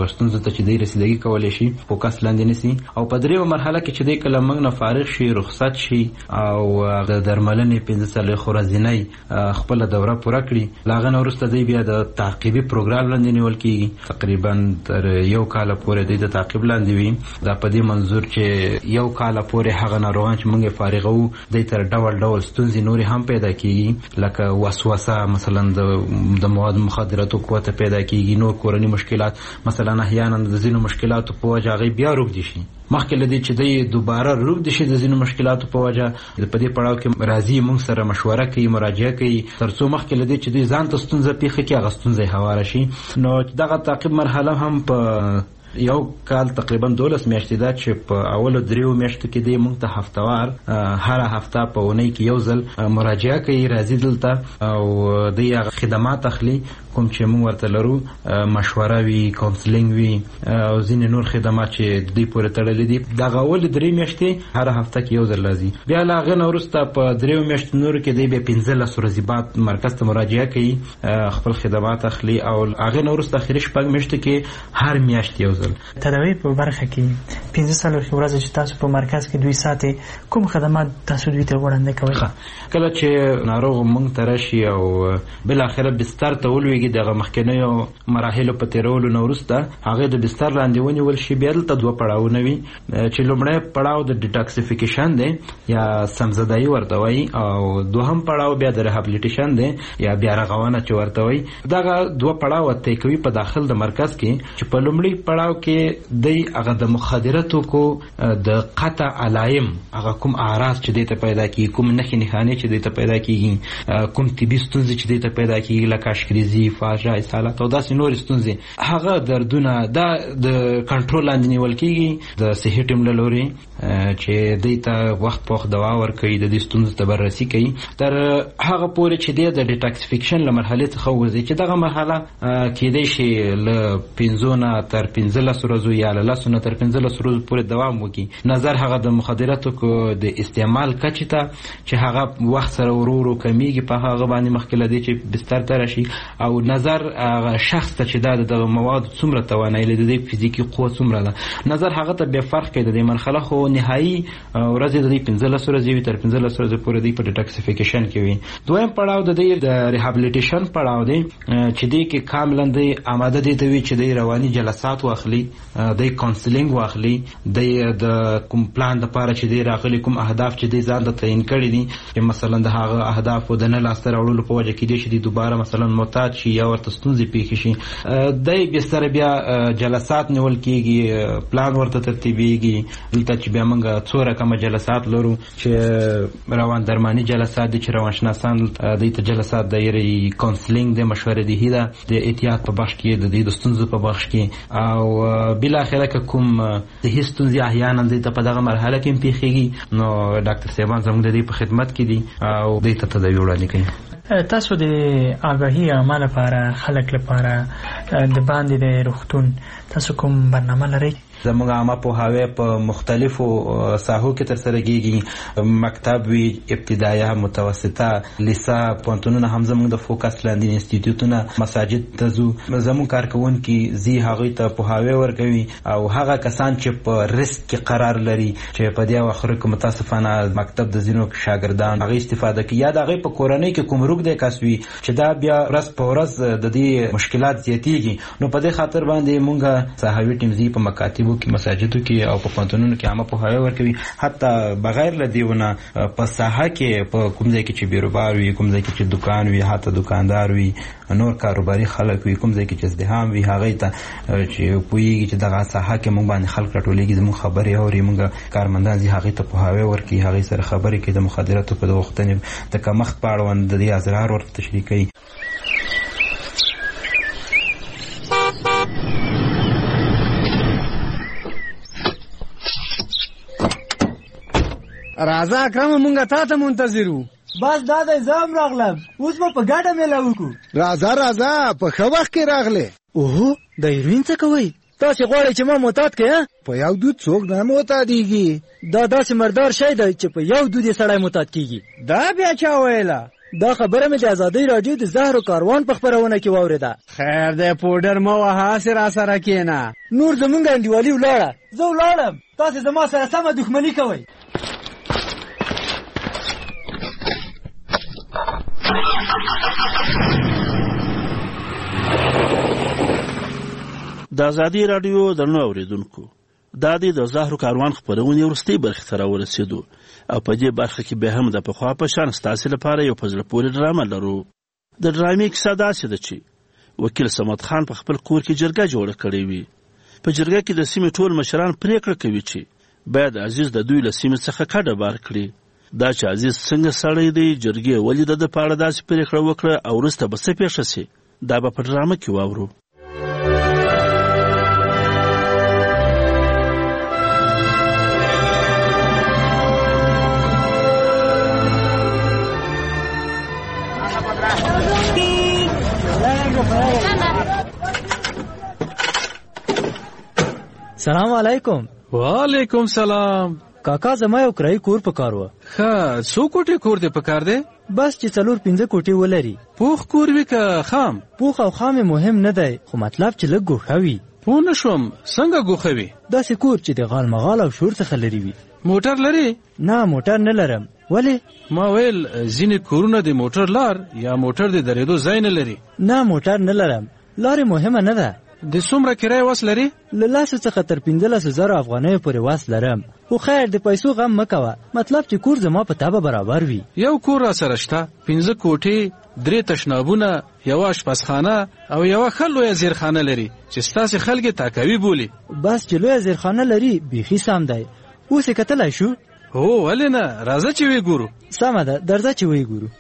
ته چې دی رسیدګي کولی شي فوکس لاندې نیسي. او په دریمه مرحله کې چې دی کله موږ نه فارغ شي رخصت شي او د درملنې پنځه څلوېښت ورځنۍ خپله دوره پوره کړي له هغه نه وروسته دی بیا د تعقیبي پروګرام لاندې نیول کېږي. تقریبا تر یو کاله پورې دی د تعقیب لاندې وي. دا په دې منظور چې یو کاله پورې هغه ناروغان چې موږ یې فارغوو دی تر ډول ډول ستونزې نورې هم پیدا کېږي لکه وسوسه مثلا د مواد مخدراتو قوته پیدا کېږي، نور کورني مشکلات مثلا احیانا د ځینو مشکلاتو په وجه هغې بیا روږدي شي. مخکې له دې چې دی دوباره روږدي شي د ځینو مشکلاتو په وجه په دې پړاو کې راځي موږ سره مشوره کوي، مراجعه کوي تر څو مخکې له دې چې دوی ځان ته ستونزه پېښه کړي هغه ستونزه یې هواره شي. نو دغه تعقیب مرحله هم په یو کال تقریبا دولس میاشتې ده چې په اولو دریو میاشتو کې دی موږ ته هفتوار هره هفته په اونۍ کې یو ځل مراجعه کوي، راځي دلته او دی هغه خدمات اخلي کوم چې موږ ورته لرو، مشوره وي، کاونسلینګ وي او ځینې نور خدمات چې د دوی پورې تړلي دي. دغه اولې درې میاشتې هره هفته کې یو ځل راځي. بیا له هغه نه وروسته په دریو میاشتو نورو کې دی بیا پنځلس ورځې بعد مرکز ته مراجعه کوي، خپل خدمات اخلي او هغې نه وروسته اخري شپږ میاشتو کې هر میاشت یو تداوی په برخه کې پنځه څلوېښت ورځې چې تاسو په مرکز کې دوی ساتي کوم خدمات تاسو دوی ته وړاندې کوئ؟ کله چې ناروغ موږ ته راشي او بالاخره بستر ته ولویږي دغه مخکینیو مراحلو په تېرولو نه وروسته هغې د بستر لاندې ونیول شي بیا دلته دوه پړاوونه وي چې لومړی پړاو د ډیټاکسیفیکیشن دی یا سمزدایي ورته وایي او دوهم پړاو بیا د ریهابلیټیشن دی یا بیا رغونه چې ورته وایي. دغه دوه پړاو طی کوي په داخل د مرکز کې چې په لومړي پړاو کې دی هغه د مخدره توکو د قطع علایم هغه کوم اعراض چې دی ته پیدا کېږي، کوم نښې نښانې چې دی ته پیدا کېږي، کوم طبي ستونزې چې دی ته پیدا کېږي لکه اشکریزي، فاژا، اسهالات او داسې نورې ستونزې، هغه دردونه دا د کنټرول لاندې نیول کېږي د صحي ټیم له لورې چې دی ته وخت په وخت دوا ورکوي، د دې ستونزو ته بررسي کوي تر هغه پورې چې دی د ډیټاکسیفیکشن له مرحلې څخه ووځي چې دغه مرحله کېدی شي له پنځو نه تر پنځلس ورځو یا له لسو نه تر پنځلس ورځو پورې دوام وکړي. نظر هغه د مخدره توکو د استعمال کچې ته چې هغه وخت سره ورو ورو کمیږي په هغه باندې مخکې له دې چې بستر ته راشي او نظر هغه شخص ته چې دا د موادو څومره توانایي لري، د دې فزیکي قوه څومره ده، نظر هغه ته بیا فرق کوي. د دې مرحله خو نهایي ورځې د دې پنځلس ورځې وي، تر پنځلس ورځې پورې دی په ډیټاکسیفیکیشن کې وي. دویم پړاو د دې د ریهابلیټیشن پړاو دی چې دی کې کاملا دی آماده دی ته وي چې دی رواني جلسات واخلي، د کاونسلینګ واخلي، د د کوم پلان لپاره چې دی راغلي، کوم اهداف چې دی ځان ته تعیین کړي دي چې مثلا د هغه اهداف د نه لاسته راوړلو په وجه کې دی چې دی دوباره مثلا معتاد شي یا ورته ستونزې پیښې شي، دی بیا سره بیا جلسات نیول کېږي، پلان ورته ترتیبېږي. دلته چې بیا موږ څو رقمه جلسات لرو چې روان درماني جلسات دي چې روانشناسان دی ته جلسات دایري، کاونسلینګ د مشورې دهي ده د احتیاط په بخش کې، د دې د ستونزو په بخش کې او بالاخره که کوم د هیڅ ستونزې احیانا دی ته په دغه مرحله کې پیښیږي نو ډاکټر صاحبان زموږ د دې په خدمت کې دي او دی ته تداوی وړاندې کوي. تاسو د آگاهی عامه لپاره خلک لپاره د باندې د روغتون تاسو کوم برنامه لرئ؟ زموږ عامه پوهاوی په مختلفو ساحو کې ترسره کېږي، مکتب وي، ابتدایه، متوسطه، لیسه، پوهنتونونه هم زموږ د فوکس لاندې انسټیټیوټونه، مساجد ته ځو، زموږ کارکوونکي ځي هغوی ته پوهاوی ورکوي او هغه کسان چې په ریسک کې قرار لري چې په دې اواخرو کې متاسفانه مکتب د ځینو شاګردان هغوی استفاده کوي یا د هغوی په کورنۍ کې کوم روږدی کس وي چې دا بیا ورځ په ورځ د دې مشکلات زیاتېږي، نو په دې خاطر باندې موږ ساحوي ټیم ځي په مکاتبو کې، مساجدو کې او په پوهنتونونو کې عامه پوهاوی ورکوي. حتی بغیر له دیونه په ساحه کې په کوم ځای کې چې بیروبار وي، کوم ځای کې چې دکان وي، حتی دکاندار وي، نور کاروباري خلک وي، کوم ځای کې چې ازدحام وي، هغوی ته چې پوهېږي چې دغه ساحه کې موږ باندې خلک راټولېږي، زموږ خبرې اوري، موږ کارمندان ځي هغوی ته پوهاوی ورکوي، هغوی سره خبرې کوي، د مخدره توکو د غوښتنې د کمښت په اړوند د دې اسرار ورته تشریح کوي. راځه اکرم مونږه تا ته منتظر وو. بس دا د زم راغلم، اوس به په ګډه میله وکړو. راځه راځه په ښه وخت کې راغلې. اوهو د هیروین څه کوئ؟ تاسې غواړئ چې ما معتاد کړې؟ په یو دود څوک نه معتادېږي. دا داسې مردار شی دی چې په یو دود یې سړی معتاد کېږي. دا بیا چا ویله؟ دا خبره مې د ازادۍ راډیو د زهرو کاروان په خپرونه کې واورېده. خیر دی پوډر مه وهه هسې راسره کښېنه. نور زمونږ انډیوالي ولاړه. زه ولاړم، تاسې زما سره سمه دښمني کوئ. د ازادي راډیو درنو اورېدونکو، دا دی د زهرو کاروان خپرونې وروستۍ برخې ته راورسېدو او په دې برخه کې بیا هم د پخوا په شان ستاسې لپاره یو په زړه پورې ډرامه لرو. د ډرامې کیسه داسې ده چې وکیل صمد خان په خپل کور کې جرګه جوړه کړې وي. په جرګه کې د سیمې ټول مشران پریکړه کوي چې باید عزیز د دوی له سیمې څخه کډه بار کړي. دا چې عزیز څنګه سړی دی، جرګې ولې د ده په اړه داسې پریکړه وکړه او وروسته به څه پېښه سي، دا به په ډرامه کې واورو. سلام علیکم. وعلیکم سلام. کاکا زما یو کرایي کور په کار و. ښه، څو کوټې کور دې په کار دی؟ بس چې څلور پنځه کوټې ولري. پوخ کور وي که خام؟ پوخ او خام مهم نه دی، خو مطلب چې لږ ګوښه وي. پوه نه شوم، څنګه ګوښه وي؟ داسې کور چې د غال مغال او شور څخه لرې وي. موټر لري؟ نه موټر نه لرم. ولې؟ ما ویل ځینې کورونه د موټر لار یا موټر د درېدو ځای نه لري. نه موټر نه لرم، لارې مهمه نه ده. د څومره کرایه وس لري؟ له لاسو څخه تر پنځلسو زرو افغانیو پورې وس لرم. خو خیر د پیسو غم مه کوه، مطلب چې کور زما په تابه برابر وي. یو کور را سره شته، پنځه کوټې، درې تشنابونه، یوه اشپزخانه او یوه ښه لویه زیرخانه لري چې ستاسې خلک یې تاکوي بولي. بس چې لویه زیرخانه لري بیخي سم دی. اوس یې کتلی شو؟ هو ولې نه، راځه چې ویې ګورو. سمه ده، درځه چې ویې ګورو.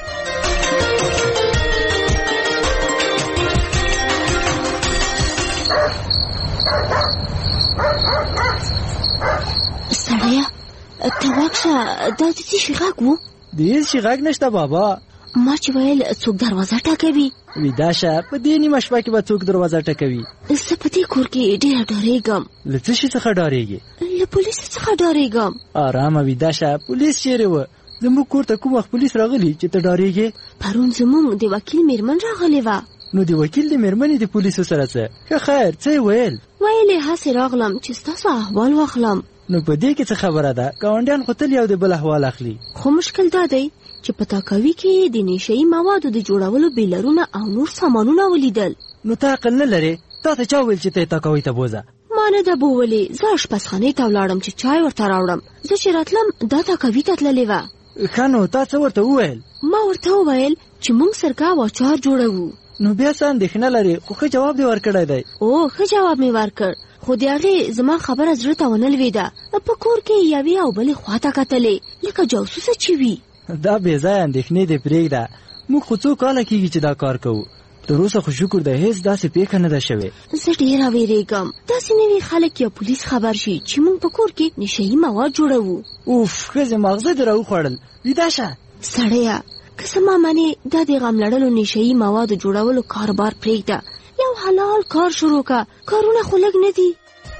سړیه ته واکشه، دا د څه شي غږ و؟ د هېڅ شي غږ نشته بابا. ما چې ویل څوک دروازه ټکوي. ویده شه، په دې نیمه شپه کې به څوک دروازه ټکوي؟ زه په دې کور کې ډېره ډارېږم. له څه شي څخه ډارېږې؟ له پولیسو څخه ډارېږم. ارامه ویده شه، پولیس چیرې وه؟ زموږ کور ته کوم وخت پولیس راغلي چې ته ډارېږې؟ پرون زموږ د وکیل میرمن راغلې وه. نو د وکیل د میرمنې د پولیسو سره څه؟ ښه خیر، څه یې ویل؟ ویل یې هسې راغلم چې ستاسو احوال واخلم. نو په دې کې څه خبره ده؟ ګاونډیان خو تل یو د بل احوال اخلي. خو مشکل دا دی چې په تاکوي کې د نشهیي موادو د جوړولو بیلرونه او نور سامانونه ولیدل. نو ته عقل نه لرې؟ تا ته چا ویل چې ته یې تاکوي ته بوځه؟ ما نه ده بوولې، زه اشپزخانې ته ولاړم چې چای ورته راوړم. زه چې راتلم دا تاکوي ته تللې وه. ښه نو تا څه ورته وویل؟ ما ورته وویل چې موږ سرکه او اچار جوړوو. نو بیا څه اندېښنه لرې؟ خو ښه جواب دې ورکړی دی. او ښه جواب مې ورکړ، خو د هغې زما خبره زړه ته ونه لوېده. په کور کې یوې او بلې خواته کتلې لکه جاسوسه چې وي. دا بې ځایه اندېښنې دې پرېږده. موږ خو څو کاله کېږي چې دا کار کوو. تر اوسه خو شکر ده هېڅ داسې پېښه نه ده شوې. زه ډېره وېرېږم داسې نوي خلک یا پولیس خبر شي چې موږ په کور کې نشهیي مواد جوړوو. اوف ښځې ماغزه دې راوخوړل. ویده شه. سړیه که څه ما منې دا د غم لړلو نشهیي موادو جوړولو کاروبار پرېږده، یو حلال کار شروع که. کارونه خو لږ نه دي.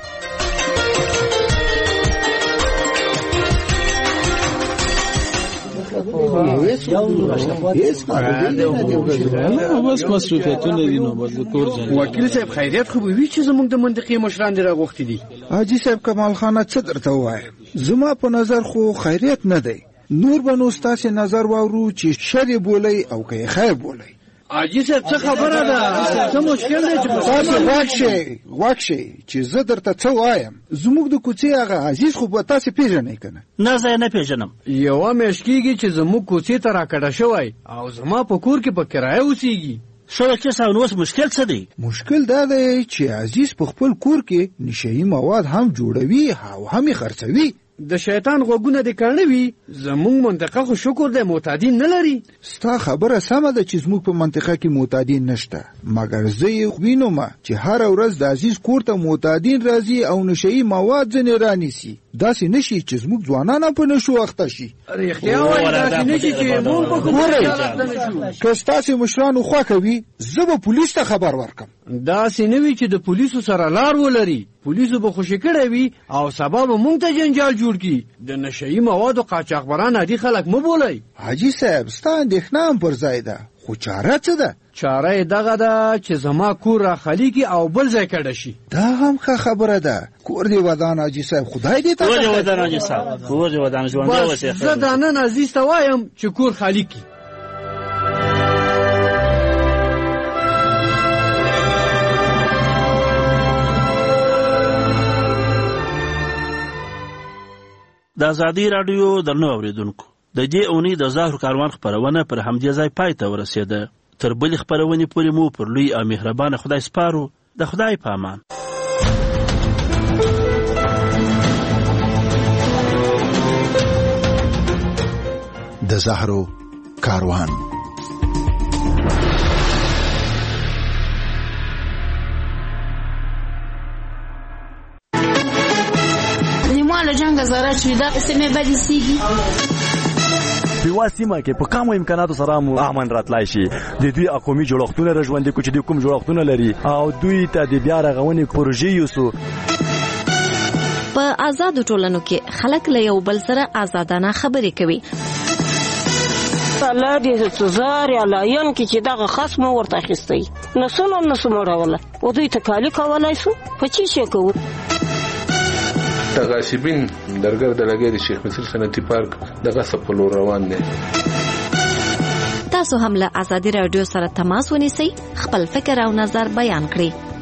بس مصروفیتونه دي نو بس کور ځان. وکیل صاحب خیریت خو به وي چې زموږ د منطقې مشران دې راغوښتي دي. حاجي صاحب کمال خانه څه درته ووایم؟ زما په نظر خو خیریت نه دی. نور به نو ستاسې نظر واورو چې شر یې بولئ او که یې خیر بولئ. حاجي صاحب څه خبره ده؟ څه مشکل دی چې تاسې غوږ شئ غوږ شئ چې زه درته څه وایم. زموږ د کوڅې هغه عزیز خو به تاسې پېژنئ که نه؟ نه زه یې نه پېژنم. یوه میاشت کېږي چې زموږ کوڅې ته راکډه شوی او زما په کور کې په کرایه اوسېږي. ښه وکیل صاحب نو اوس مشکل څه دی؟ مشکل دا دی چې عزیز په خپل کور کې نشهیي مواد هم جوړوي او هم یې خرڅوي. د شیطان غوږونه دې کڼه وي. زموږ منطقه خو شکر دی معتادین نه لري. ستا خبره سمه ده چې زموږ په منطقه کې معتادین نشته، مګر زه یې وینم چې هره ورځ د عزیز کور ته معتادین راځي او نشهیي مواد ځینې رانیسي. داسې نشي چې زموږ ځوانان په نشو اخته شي. رښتیا وایي داسې نشي چې موږ په کوم ځای اخته نشو. که ستاسې مشرانو خوښه وي زه به پولیس ته خبر ورکړم. داسې نه وي چې د پولیسو سره لار ولري. پولیسو به خوشي کړی وي او سبا به موږ ته جنجال جوړ کړي. د نشهیي موادو قاچاقبران عادي خلک مه بولئ. حاجي صاحب ستا اندېښنه هم پر ځای ده، خو چاره څه ده؟ چاره یې دغه ده چې زما کور راخالي کړي او بل ځای کډه شي. دا هم ښه خبره ده. کور دې ودان حاجي صاحب، خدای دې ته کور دې ودان حاجي صاحب، کور دې ودان ژوندی اوسې. زه دا نن عزیز ته وایم چې کور خالي کړي. د ازادي راډیو درنو اوریدونکو، د دې اونۍ د زهرو کاروان خپرونه پر همدې ځای پای ته ورسېده. تر بلې خپرونې پورې مو پر لوی او مهربانه خدای سپارو. د خدای په امان. د زهرو کاروان. له جنګ زاره شوې دا سیمې بدې سیږي. په یوه سیمه کې په کمو امکاناتو سره مو امن راتلای شي. د دوی قومي جوړښتونه را ژوندي کړو چې دوی کوم جوړښتونه لري او دوی ته د بیا رغونې پروژې یوسو. په آزادو ټولنو کې خلک له یو بل سره آزادانه خبرې کوي. الله دې سزار یا لایون کې چې دغه خصم ورته اخیستی نسونه نسو مړوله او دوی ته کالی کولای شو په چی شي کوو. د غاصبین درګر د لګي د شیخ مصر صنعتي پارک د غصب په لور روان دي. تاسو هم له ازادي رادیو سره تماس ونیسئ، خپل فکر او نظر بیان کړئ.